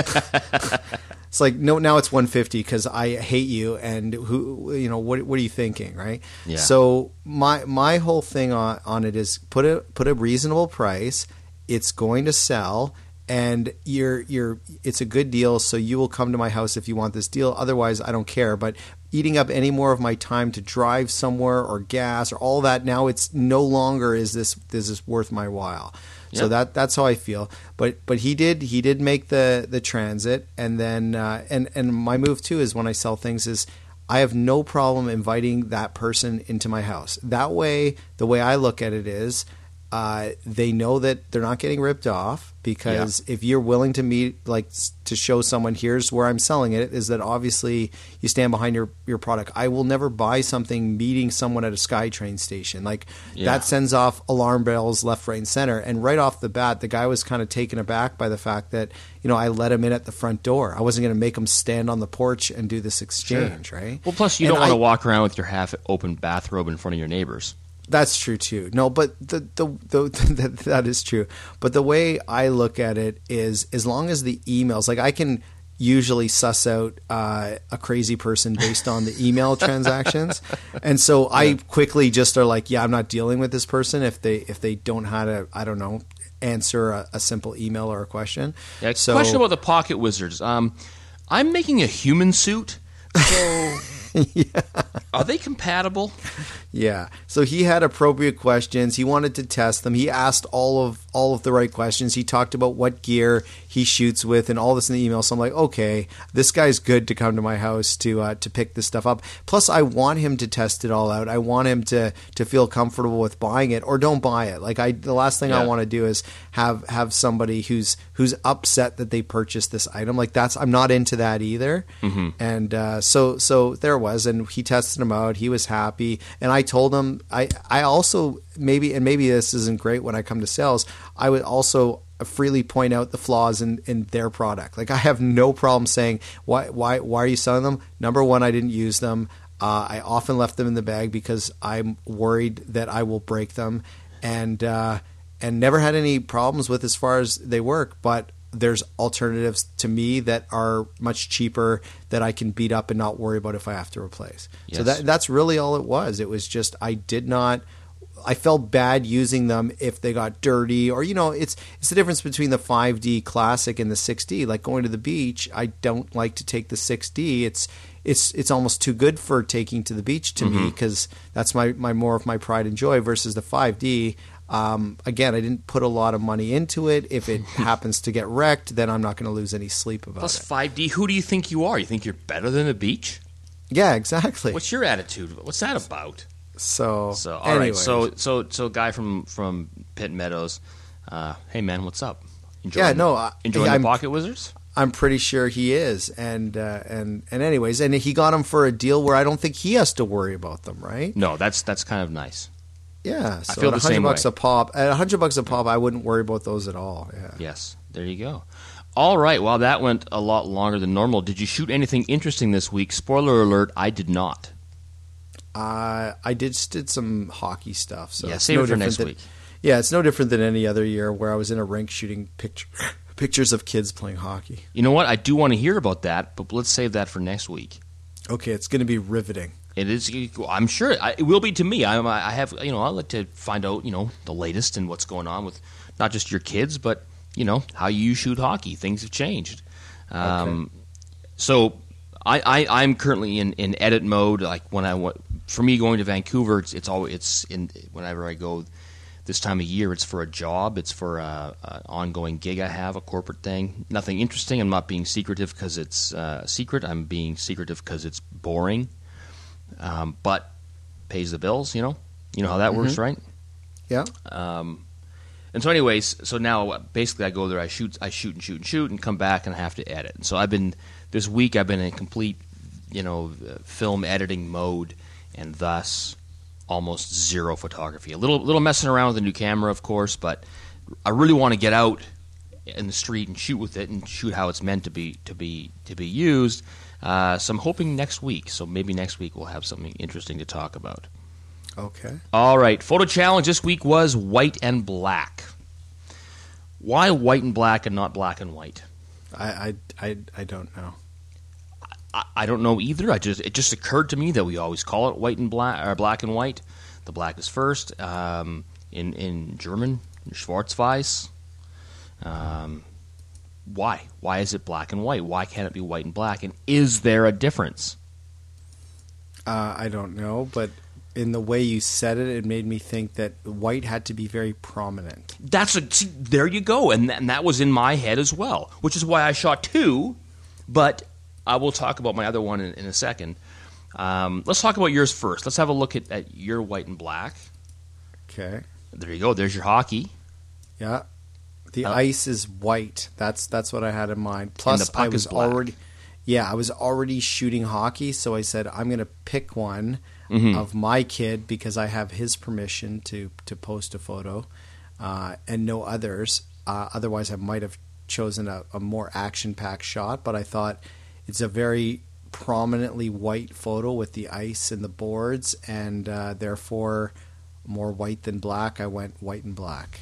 It's like no, now it's one fifty because I hate you and who you know what what are you thinking, right? Yeah. So my my whole thing on on it is put a put a reasonable price. It's going to sell. And you're you're it's a good deal, so you will come to my house if you want this deal. Otherwise, I don't care. But eating up any more of my time to drive somewhere or gas or all that, now it's no longer is this is this worth my while. So Yep. that that's how I feel. But but he did he did make the the transit, and then uh, and and my move too is when I sell things is I have no problem inviting that person into my house. That way, the way I look at it is. Uh, they know that they're not getting ripped off because Yeah. if you're willing to meet, like s- to show someone, here's where I'm selling it, is that obviously you stand behind your, your product. I will never buy something meeting someone at a SkyTrain station. Like Yeah. that sends off alarm bells left, right, and center. And right off the bat, the guy was kind of taken aback by the fact that, you know, I let him in at the front door. I wasn't going to make him stand on the porch and do this exchange, right? Well, plus you And don't want I- to walk around with your half-open bathrobe in front of your neighbors. That's true too. No, but the, the the that, that is true. But the way I look at it is, as long as the emails, like I can usually suss out uh, a crazy person based on the email transactions, and so I quickly just are like, yeah, I'm not dealing with this person if they if they don't how to I don't know answer a, a simple email or a question. Yeah, so, question about the Pocket Wizards. Um, I'm making a human suit, so are they compatible? Yeah. So he had appropriate questions. He wanted to test them. He asked all of all of the right questions. He talked about what gear he shoots with and all this in the email. So I'm like, okay, this guy's good to come to my house to uh, to pick this stuff up. Plus, I want him to test it all out. I want him to to feel comfortable with buying it or don't buy it. Like I, the last thing Yeah. I want to do is have have somebody who's who's upset that they purchased this item. Like that's I'm not into that either. Mm-hmm. And uh, so so there was, and he tested them out. He was happy, and I told him I I also maybe and maybe this isn't great when I come to sales. I would also freely point out the flaws in, in their product. Like I have no problem saying why why why are you selling them? Number one, I didn't use them. Uh, I often left them in the bag because I'm worried that I will break them, and uh, and never had any problems with as far as they work. But there's alternatives to me that are much cheaper that I can beat up and not worry about if I have to replace. Yes. So that that's really all it was. It was just I did not. I felt bad using them if they got dirty, or you know, it's it's the difference between the five D Classic and the six D. Like going to the beach, I don't like to take the six D. It's it's it's almost too good for taking to the beach to me because that's my, my more of my pride and joy versus the five D. Um, again, I didn't put a lot of money into it. If it happens to get wrecked, then I'm not going to lose any sleep about Plus it. five D, who do you think you are? You think you're better than the beach? Yeah, exactly. What's your attitude? What's that about? So, So all right, anyways. so so so guy from from Pitt Meadows, uh, hey man, what's up? Enjoying, Yeah, no, I- enjoying I'm- the Pocket Wizards. I'm pretty sure he is, and uh, and and anyways, and he got them for a deal where I don't think he has to worry about them, right? No, that's that's kind of nice. Yeah, so feel at the a hundred same bucks way. a pop. At a hundred bucks a pop, I wouldn't worry about those at all. Yeah. Yes, there you go. All right, well that went a lot longer than normal. Did you shoot anything interesting this week? Spoiler alert: I did not. Uh, I did just did some hockey stuff. So Yeah, it's save no it for different next than- week. Yeah, it's no different than any other year where I was in a rink shooting picture, pictures of kids playing hockey. You know what? I do want to hear about that, but let's save that for next week. Okay, it's going to be riveting. It is. I'm sure I, it will be to me. I, I have, you know, I like to find out, you know, the latest and what's going on with not just your kids, but you know how you shoot hockey. Things have changed. Um, So I, I, I'm currently in, in edit mode. Like when I want, for me going to Vancouver, it's, it's always it's in whenever I go. this time of year. It's for a job. It's for a, a ongoing gig I have, a corporate thing. Nothing interesting. I'm not being secretive because it's uh, secret. I'm being secretive because it's boring, um, but pays the bills. You know, you know how that Mm-hmm. works, right? Yeah. Um, and so, anyways, so now basically I go there, I shoot, I shoot and shoot and shoot, and come back and I have to edit. And so I've been this week. I've been in complete, you know, uh, film editing mode, and thus almost zero photography. A little, little messing around with the new camera, of course, but I really want to get out in the street and shoot with it and shoot how it's meant to be, to be, to be used. Uh, so I'm hoping next week. So maybe next week we'll have something interesting to talk about. Okay. All right, photo challenge this week was white and black. Why white and black and not black and white? I I I, I don't know. I, I don't know either. I just it just occurred to me that we always call it white and black or black and white. The black is first. Um, in in German, Schwarz-Weiß. Um, why? Why is it black and white? Why can't it be white and black? And is there a difference? Uh, I don't know, but in the way you said it, it made me think that white had to be very prominent. That's a see, there you go, and, th- and that was in my head as well, which is why I shot two. But I will talk about my other one in, in a second. Um, let's talk about yours first. Let's have a look at, at your white and black. Okay. There you go. There's your hockey. Yeah. The Uh, ice is white. That's that's what I had in mind. Plus, the puck I was is black. already, yeah, I was already shooting hockey, so I said I'm going to pick one Mhm. of my kid because I have his permission to to post a photo, uh, and no others. Uh, otherwise, I might have chosen a, a more action-packed shot. But I thought it's a very prominently white photo with the ice and the boards, and uh, therefore more white than black. I went white and black.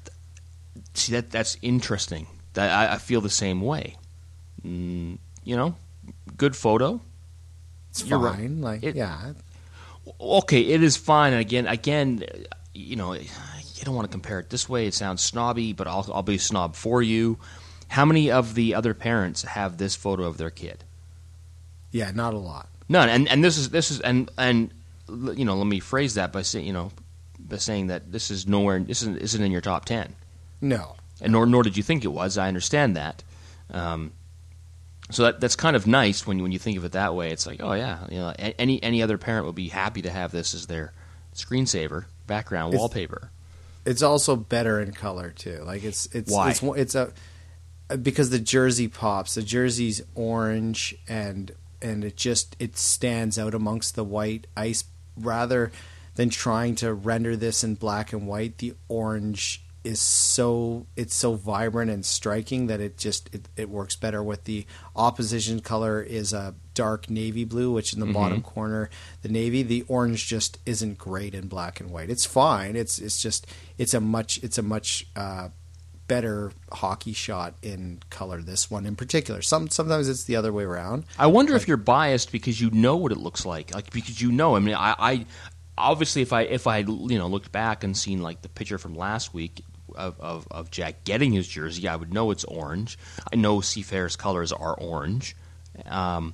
See, that that's interesting. That I, I feel the same way. Mm, you know, good photo. It's You're right. fine. Like, It- yeah. Okay, it is fine. And again, again, you know, you don't want to compare it this way. It sounds snobby, but I'll I'll be a snob for you. How many of the other parents have this photo of their kid? Yeah, not a lot. None. And and this is this is and and you know, let me phrase that by saying you know, by saying that this is nowhere. This isn't, isn't in your top ten. No. And nor nor did you think it was. I understand that. Um, so that that's kind of nice when you, when you think of it that way. It's like, oh yeah, you know, a- any any other parent would be happy to have this as their screensaver, background, It's- wallpaper. It's also better in color too. Like it's it's Why? it's it's a because the jersey pops. The jersey's orange and and it just it stands out amongst the white ice rather than trying to render this in black and white. The orange is so it's so vibrant and striking that it just it, it works better with the opposition color is a dark navy blue, which in the Mhm. bottom corner the navy. The orange just isn't great in black and white. It's fine. It's it's just it's a much it's a much uh, better hockey shot in color. This one in particular. Some sometimes it's the other way around. I wonder if you're biased because you know what it looks like, like because you know. I mean, I, I obviously if I if I you know looked back and seen like the picture from last week of, of, of Jack getting his jersey, I would know it's orange. I know Seafarer's colors are orange, um,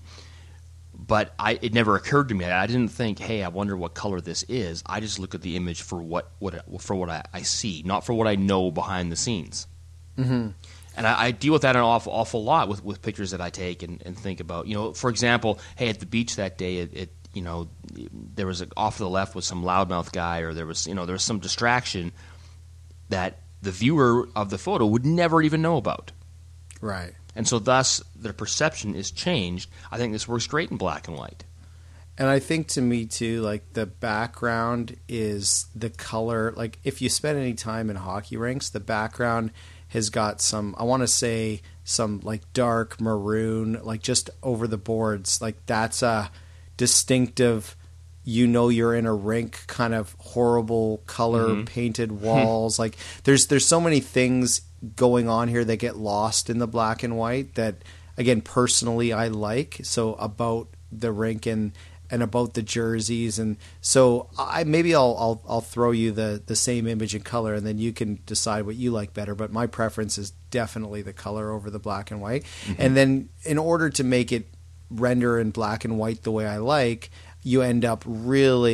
but I it never occurred to me. I didn't think, hey, I wonder what color this is. I just look at the image for what what for what I, I see, not for what I know behind the scenes. Mm-hmm. And I, I deal with that an awful, awful lot with, with pictures that I take and, and think about. You know, for example, hey, at the beach that day, it, it you know, there was a, off to the left was some loudmouth guy, or there was you know there was some distraction that the viewer of the photo would never even know about. Right. And so, thus, their perception is changed. I think this works great in black and white. And I think to me too, like the background is the color. Like if you spend any time in hockey rinks, the background has got some, I want to say some like dark maroon, like just over the boards. Like that's a distinctive, you know, you're in a rink kind of horrible color Mhm. painted walls. Like there's, there's so many things going on here that get lost in the black and white that again, personally I like. So about the rink and, and about the jerseys, and so I maybe I'll I'll I'll throw you the the same image in color, and then you can decide what you like better. But my preference is definitely the color over the black and white. Mm-hmm. And then in order to make it render in black and white the way I like, you end up really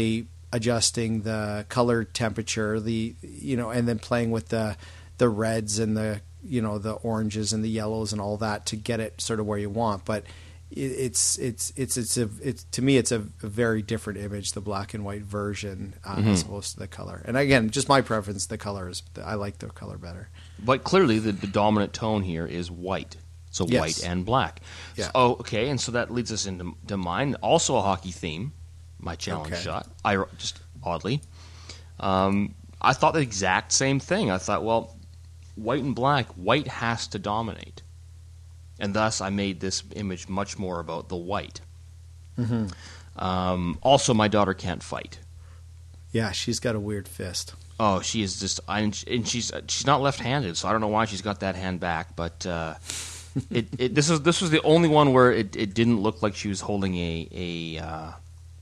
adjusting the color temperature, the you know, and then playing with the the reds and the you know the oranges and the yellows and all that to get it sort of where you want. But it, it's it's it's it's a it's to me it's a, a very different image, the black and white version uh, Mm-hmm. as opposed to the color. And again, just my preference, the color is I like the color better. But clearly, the, the dominant tone here is white. So Yes. white and black. Yeah. So, oh, okay, and so that leads us into to mine. Also a hockey theme. My challenge Okay. shot. I just oddly, um, I thought the exact same thing. I thought, well, white and black. White has to dominate, and thus I made this image much more about the white. Mm-hmm. Um, also, my daughter can't fight. Yeah, she's got a weird fist. Oh, she is just, I, and she's she's not left-handed, so I don't know why she's got that hand back. But uh, it, it this was this was the only one where it, it didn't look like she was holding a a uh,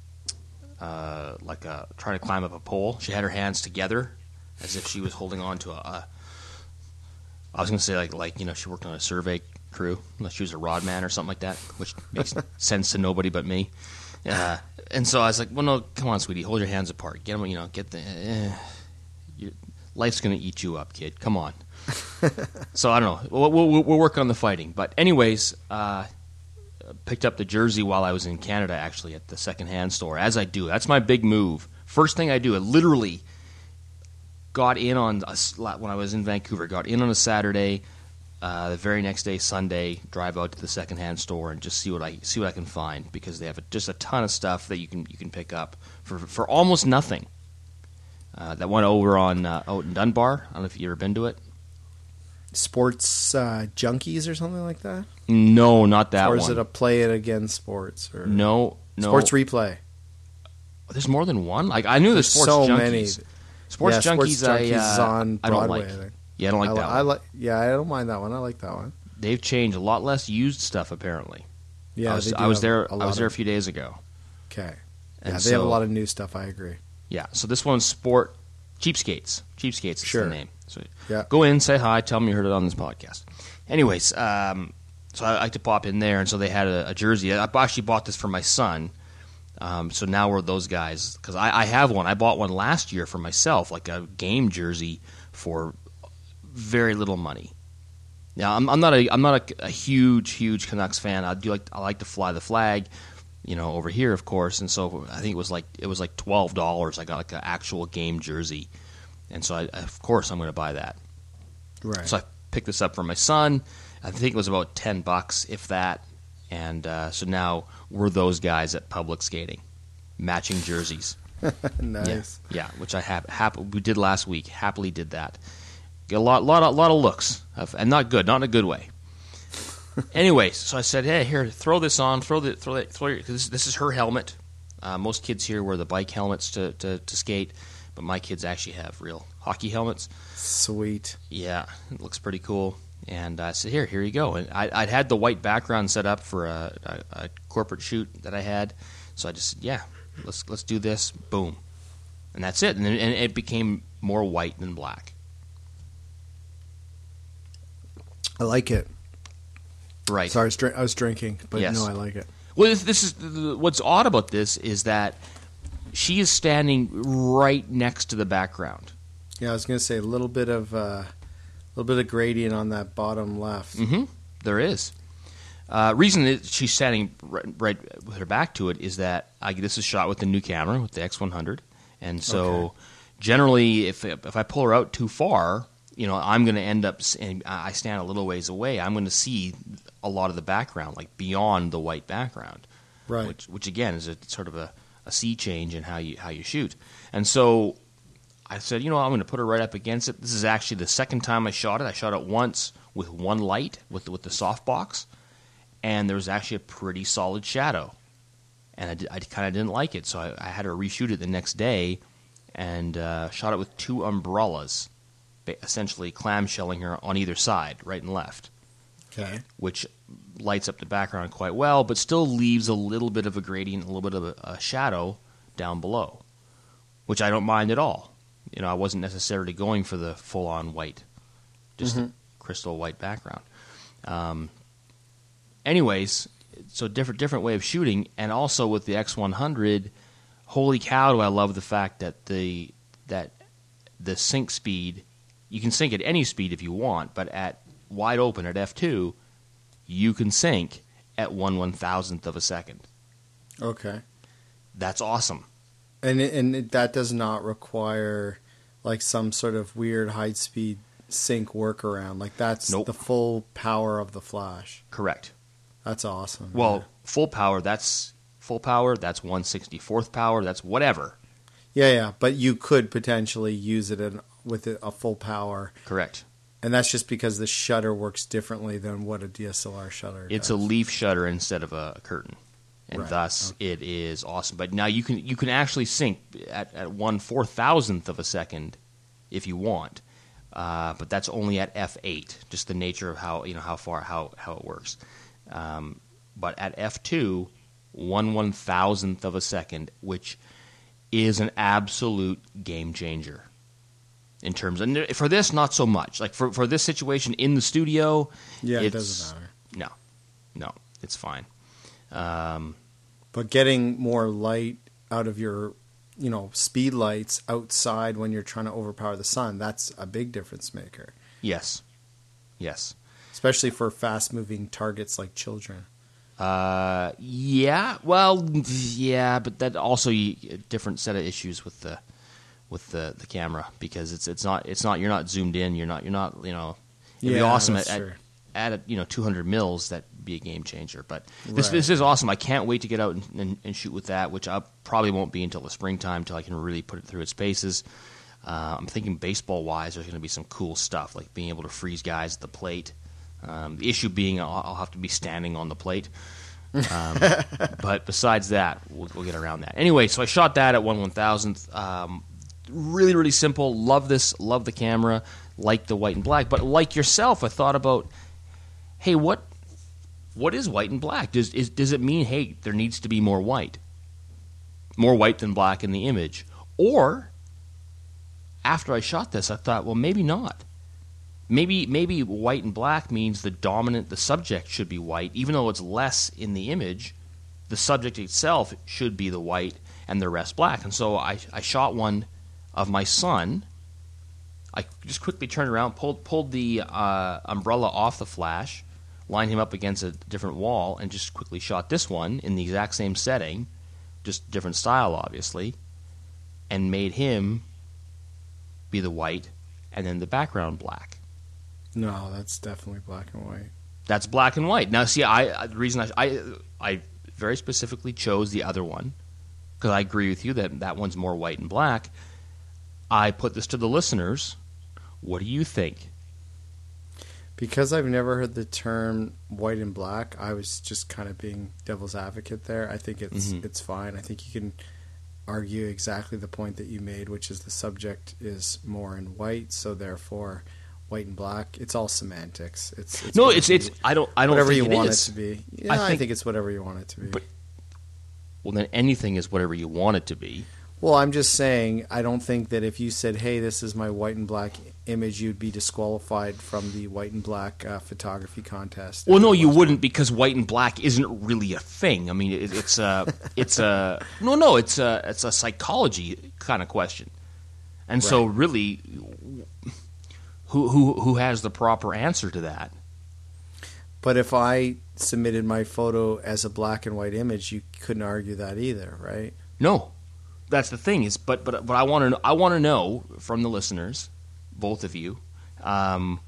uh, like a trying to climb up a pole. She had her hands together as if she was holding on to a. a I was going to say like like you know she worked on a survey crew, unless she was a rod man or something like that, which makes sense to nobody but me. Uh, and so I was like, well, no, come on, sweetie, hold your hands apart. Get them, you know, get the. Eh. You, life's going to eat you up, kid. Come on. So I don't know. We'll, we'll, we'll work on the fighting. But anyways, uh, picked up the jersey while I was in Canada, actually, at the secondhand store, as I do. That's my big move. First thing I do, I literally got in on, a, when I was in Vancouver, got in on a Saturday, uh, the very next day, Sunday, drive out to the secondhand store and just see what I see what I can find, because they have a, just a ton of stuff that you can you can pick up for for almost nothing. Uh, that one over on uh, out in Dunbar. I don't know if you've ever been to it. Sports uh, Junkies or something like that? No, not that or one. is it a Play It Again Sports? Or no, no. Sports Replay. There's more than one. Like I knew the There's Sports so Junkies. many. Sports Yeah, Junkies. Sports Junkies I, uh, is on I don't Broadway, like. I think. Yeah, I don't like I, that li- one. I like. Yeah, I don't mind that one. I like that one. They've changed a lot less used stuff apparently. Yeah, I was, they do I was have there. a I lot was there a of- few days ago. Okay. And Yeah, they have a so- lot of new stuff. I agree. Yeah, so this one's Sport Cheapskates. Cheapskates is Sure. the name. So Yeah. go in, say hi, tell them you heard it on this podcast. Anyways, um, so I like to pop in there, and so they had a, a jersey. I actually bought this for my son. Um, so now we're those guys, because I, I have one. I bought one last year for myself, like a game jersey for very little money. Now I'm, I'm not a I'm not a, a huge huge Canucks fan. I do like I like to fly the flag, you know, over here of course. And so I think it was like it was like twelve dollars. I got like an actual game jersey, and so I, of course I'm going to buy that. Right. So I picked this up for my son. I think it was about ten bucks, if that. And uh, so now we're those guys at public skating, matching jerseys. Nice. Yeah, yeah, which I have hap- we did last week. Happily did that. Get a lot, lot, lot of looks, of, and not good, not in a good way. Anyways, so I said, "Hey, here, throw this on, throw the, throw that, throw your, cause this, this is her helmet. Uh, most kids here wear the bike helmets to, to, to skate, but my kids actually have real hockey helmets. Sweet. Yeah, it looks pretty cool." And I said, "Here, here you go." And I, I'd had the white background set up for a, a, a corporate shoot that I had, so I just said, "Yeah, let's let's do this." Boom, and that's it. And, then, and it became more white than black. I like it. Right. Sorry, I was, drink- I was drinking, but Yes. no, I like it. Well, this, this is what's odd about this is that she is standing right next to the background. Yeah, I was going to say a little bit of uh, a little bit of gradient on that bottom left. Mm-hmm. There is. Uh, reason that she's standing right, right with her back to it is that I, this is shot with the new camera, with the X one hundred, and so Okay. generally, if if I pull her out too far, you know, I'm going to end up. And I stand a little ways away. I'm going to see a lot of the background, like beyond the white background, Right. which which again is a sort of a, a sea change in how you how you shoot. And so I said, you know, I'm going to put her right up against it. This is actually the second time I shot it. I shot it once with one light with the, with the softbox, and there was actually a pretty solid shadow, and I, did- I kind of didn't like it, so I, I had to reshoot it the next day, and uh, shot it with two umbrellas, ba- essentially clamshelling her on either side, right and left, Okay. which lights up the background quite well, but still leaves a little bit of a gradient, a little bit of a, a shadow down below, which I don't mind at all. You know, I wasn't necessarily going for the full-on white, just Mhm. the crystal white background. Um, anyways, so different different way of shooting, and also with the X one hundred, holy cow, do I love the fact that the that the sync speed, you can sync at any speed if you want, but at wide open at f two, you can sync at one one thousandth of a second. Okay. That's awesome. And it, and it, that does not require like some sort of weird high speed sync workaround. Like that's Nope. the full power of the flash. Correct. That's awesome. Well, yeah. full power, that's full power, that's one sixty-fourth power, that's whatever. yeah, yeah, but you could potentially use it in, with a a full power. Correct. And that's just because the shutter works differently than what a D S L R shutter It's does. a leaf shutter instead of a curtain. And Right. thus Okay. it is awesome. But now you can you can actually sync at, at one four thousandth of a second if you want. Uh, but that's only at f eight, just the nature of how you know how far how, how it works. Um, but at f two, one one thousandth of a second, which is an absolute game changer. In terms of, for this, not so much. Like for, for this situation in the studio, Yeah, it it's, doesn't matter. No, no, it's fine. Um, But getting more light out of your, you know, speed lights outside when you're trying to overpower the sun, that's a big difference maker. yes, yes. Especially for fast-moving targets like children. Uh, yeah. Well, yeah, but that also you, a different set of issues with the with the, the camera because it's it's not it's not you're not zoomed in. You're not you're not you know. It'd be Yeah, awesome that's at, true. at at you know two hundred mils. That'd be a game changer. But this Right. this is awesome. I can't wait to get out and, and, and shoot with that, which I probably won't be until the springtime until I can really put it through its paces. Uh, I'm thinking baseball wise, there's going to be some cool stuff like being able to freeze guys at the plate. Um, the issue being I'll, I'll have to be standing on the plate. Um, but besides that, we'll, we'll get around that. Anyway, so I shot that at one one thousandth. Um, really, really simple. Love this. Love the camera. Like the white and black. But like yourself, I thought about, hey, what what is white and black? Does is, does it mean, hey, there needs to be more white? More white than black in the image? Or, after I shot this, I thought, well, maybe not. Maybe maybe white and black means the dominant, the subject should be white, even though it's less in the image. The subject itself should be the white and the rest black. And so I, I shot one of my son. I just quickly turned around, pulled pulled the uh, umbrella off the flash, lined him up against a different wall, and just quickly shot this one in the exact same setting, just different style, obviously, and made him be the white and then the background black. No, that's definitely black and white. That's black and white. Now, see, I, I the reason I, I I very specifically chose the other one because I agree with you that that one's more white and black. I put this to the listeners. What do you think? Because I've never heard the term white and black, I was just kind of being devil's advocate there. I think it's Mhm. it's fine. I think you can argue exactly the point that you made, which is the subject is more in white, so therefore white and black. It's all semantics. It's, it's No, whatever it's it's. you- I don't. I don't whatever think you it want is. it to be. Yeah, I I think, think- it's whatever you want it to be. But- Well, then anything is whatever you want it to be. Well, I'm just saying, I don't think that if you said, hey, this is my white and black image, you'd be disqualified from the white and black uh, photography contest. Well, no, you wouldn't because white and black isn't really a thing. I mean, it, it's a, it's a, no, no, it's a, it's a psychology kind of question, and so Right. really, who who who has the proper answer to that? But if I submitted my photo as a black and white image, you couldn't argue that either, right? No, that's the thing is, but but but I want to I want to know from the listeners, both of you, um,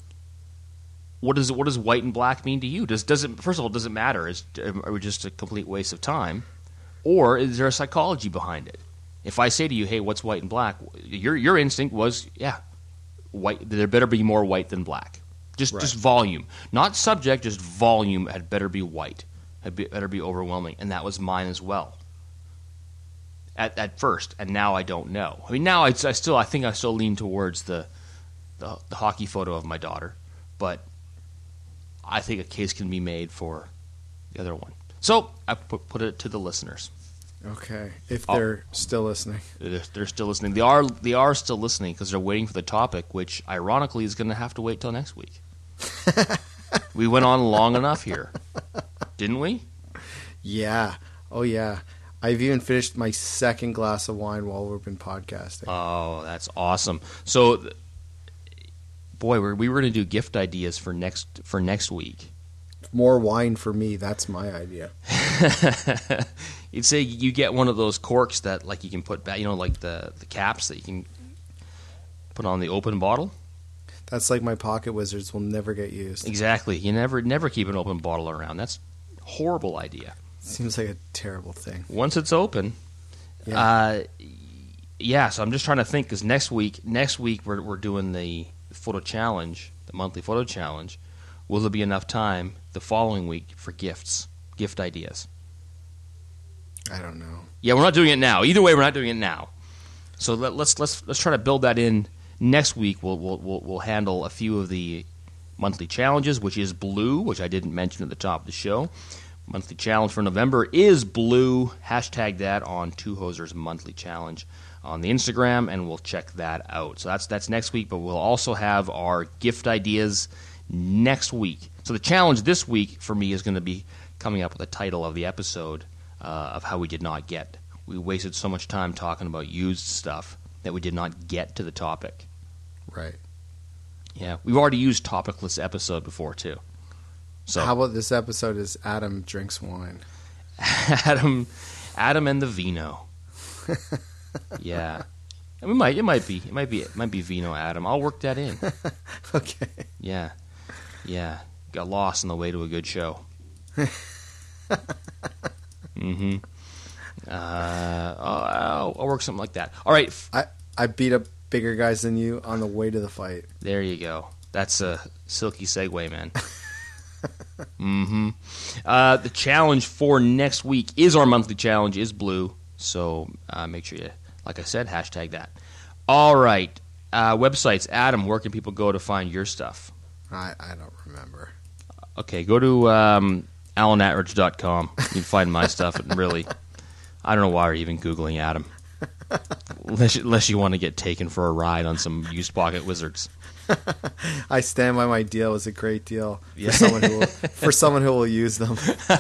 what does what does white and black mean to you? Does does it first of all does it matter? Is are we just a complete waste of time, or is there a psychology behind it? If I say to you, hey, what's white and black? Your your instinct was, yeah, white. There better be more white than black. Just Right. just volume, not subject. Just volume had better be white. Had be, better be overwhelming, and that was mine as well. At, at first, and now I don't know. I mean, now I, I still, I think I still lean towards the, the the hockey photo of my daughter, but I think a case can be made for the other one. So I put, put it to the listeners. Okay, if Oh. they're still listening. They're, they're still listening. They are they are still listening because they're waiting for the topic, which ironically is going to have to wait till next week. We went on long enough here, didn't we? Yeah. Oh, yeah. I've even finished my second glass of wine while we've been podcasting. Oh, that's awesome. So, boy, we're, we were going to do gift ideas for next for next week. More wine for me. That's my idea. You'd say you get one of those corks that, like, you can put back, you know, like the, the caps that you can put on the open bottle. That's like my pocket wizards will never get used. Exactly. You never never keep an open bottle around. That's a horrible idea. Seems like a terrible thing. Once it's open, Yeah. uh, yeah. So I'm just trying to think because next week, next week we're we're doing the photo challenge, the monthly photo challenge. Will there be enough time the following week for gifts, gift ideas? I don't know. Yeah, we're not doing it now. Either way, we're not doing it now. So let, let's let's let's try to build that in next week. We'll we'll we'll, we'll handle a few of the monthly challenges, which is blue, which I didn't mention at the top of the show. Monthly challenge for November is blue. Hashtag that on Two Hosers Monthly Challenge on the Instagram, and we'll check that out. So that's that's next week, but we'll also have our gift ideas next week. So the challenge this week for me is going to be coming up with the title of the episode uh, of how we did not get. We wasted so much time talking about used stuff that we did not get to the topic. Right. Yeah, we've already used topicless episode before too. So how about this episode is Adam drinks wine? Adam, Adam and the vino. Yeah, and we might. It might be. It might be. It might be vino Adam. I'll work that in. Okay. Yeah, yeah. Got lost on the way to a good show. mm-hmm. Uh, I'll, I'll work something like that. All right. I I beat up bigger guys than you on the way to the fight. There you go. That's a silky segue, man. mm-hmm. Uh, the challenge for next week is our monthly challenge is blue. So uh, make sure you, like I said, hashtag that. All right. Uh, websites. Adam, where can people go to find your stuff? I, I don't remember. Okay, go to um, alan atridge dot com. You can find my stuff. And really, I don't know why you're even Googling Adam. Unless you, unless you want to get taken for a ride on some used pocket wizards. I stand by my deal. It was a great deal Yeah. for someone who will, for someone who will use them.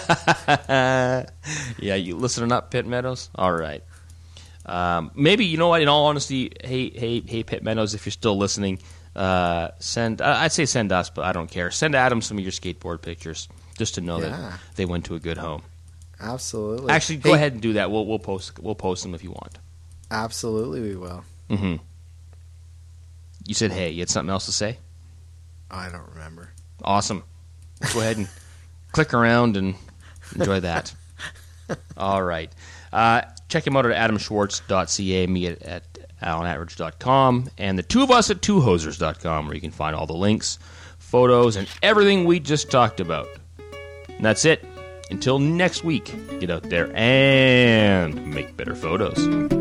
Yeah, you listening up, Pitt Meadows? All right. Um, maybe, you know what, in all honesty, hey, hey, hey, Pitt Meadows, if you're still listening, uh, send, uh, I'd say send us, but I don't care. Send Adam some of your skateboard pictures just to know Yeah. that they went to a good home. Absolutely. Actually, go Hey, ahead and do that. We'll, we'll, post, we'll post them if you want. Absolutely, we will. Mm-hmm. You said, hey, you had something else to say? I don't remember. Awesome. Go ahead and click around and enjoy that. All right. Uh, check him out at adam schwartz dot c a, me at, at alan atridge dot com, and the two of us at two hosers dot com, where you can find all the links, photos, and everything we just talked about. And that's it. Until next week, get out there and make better photos.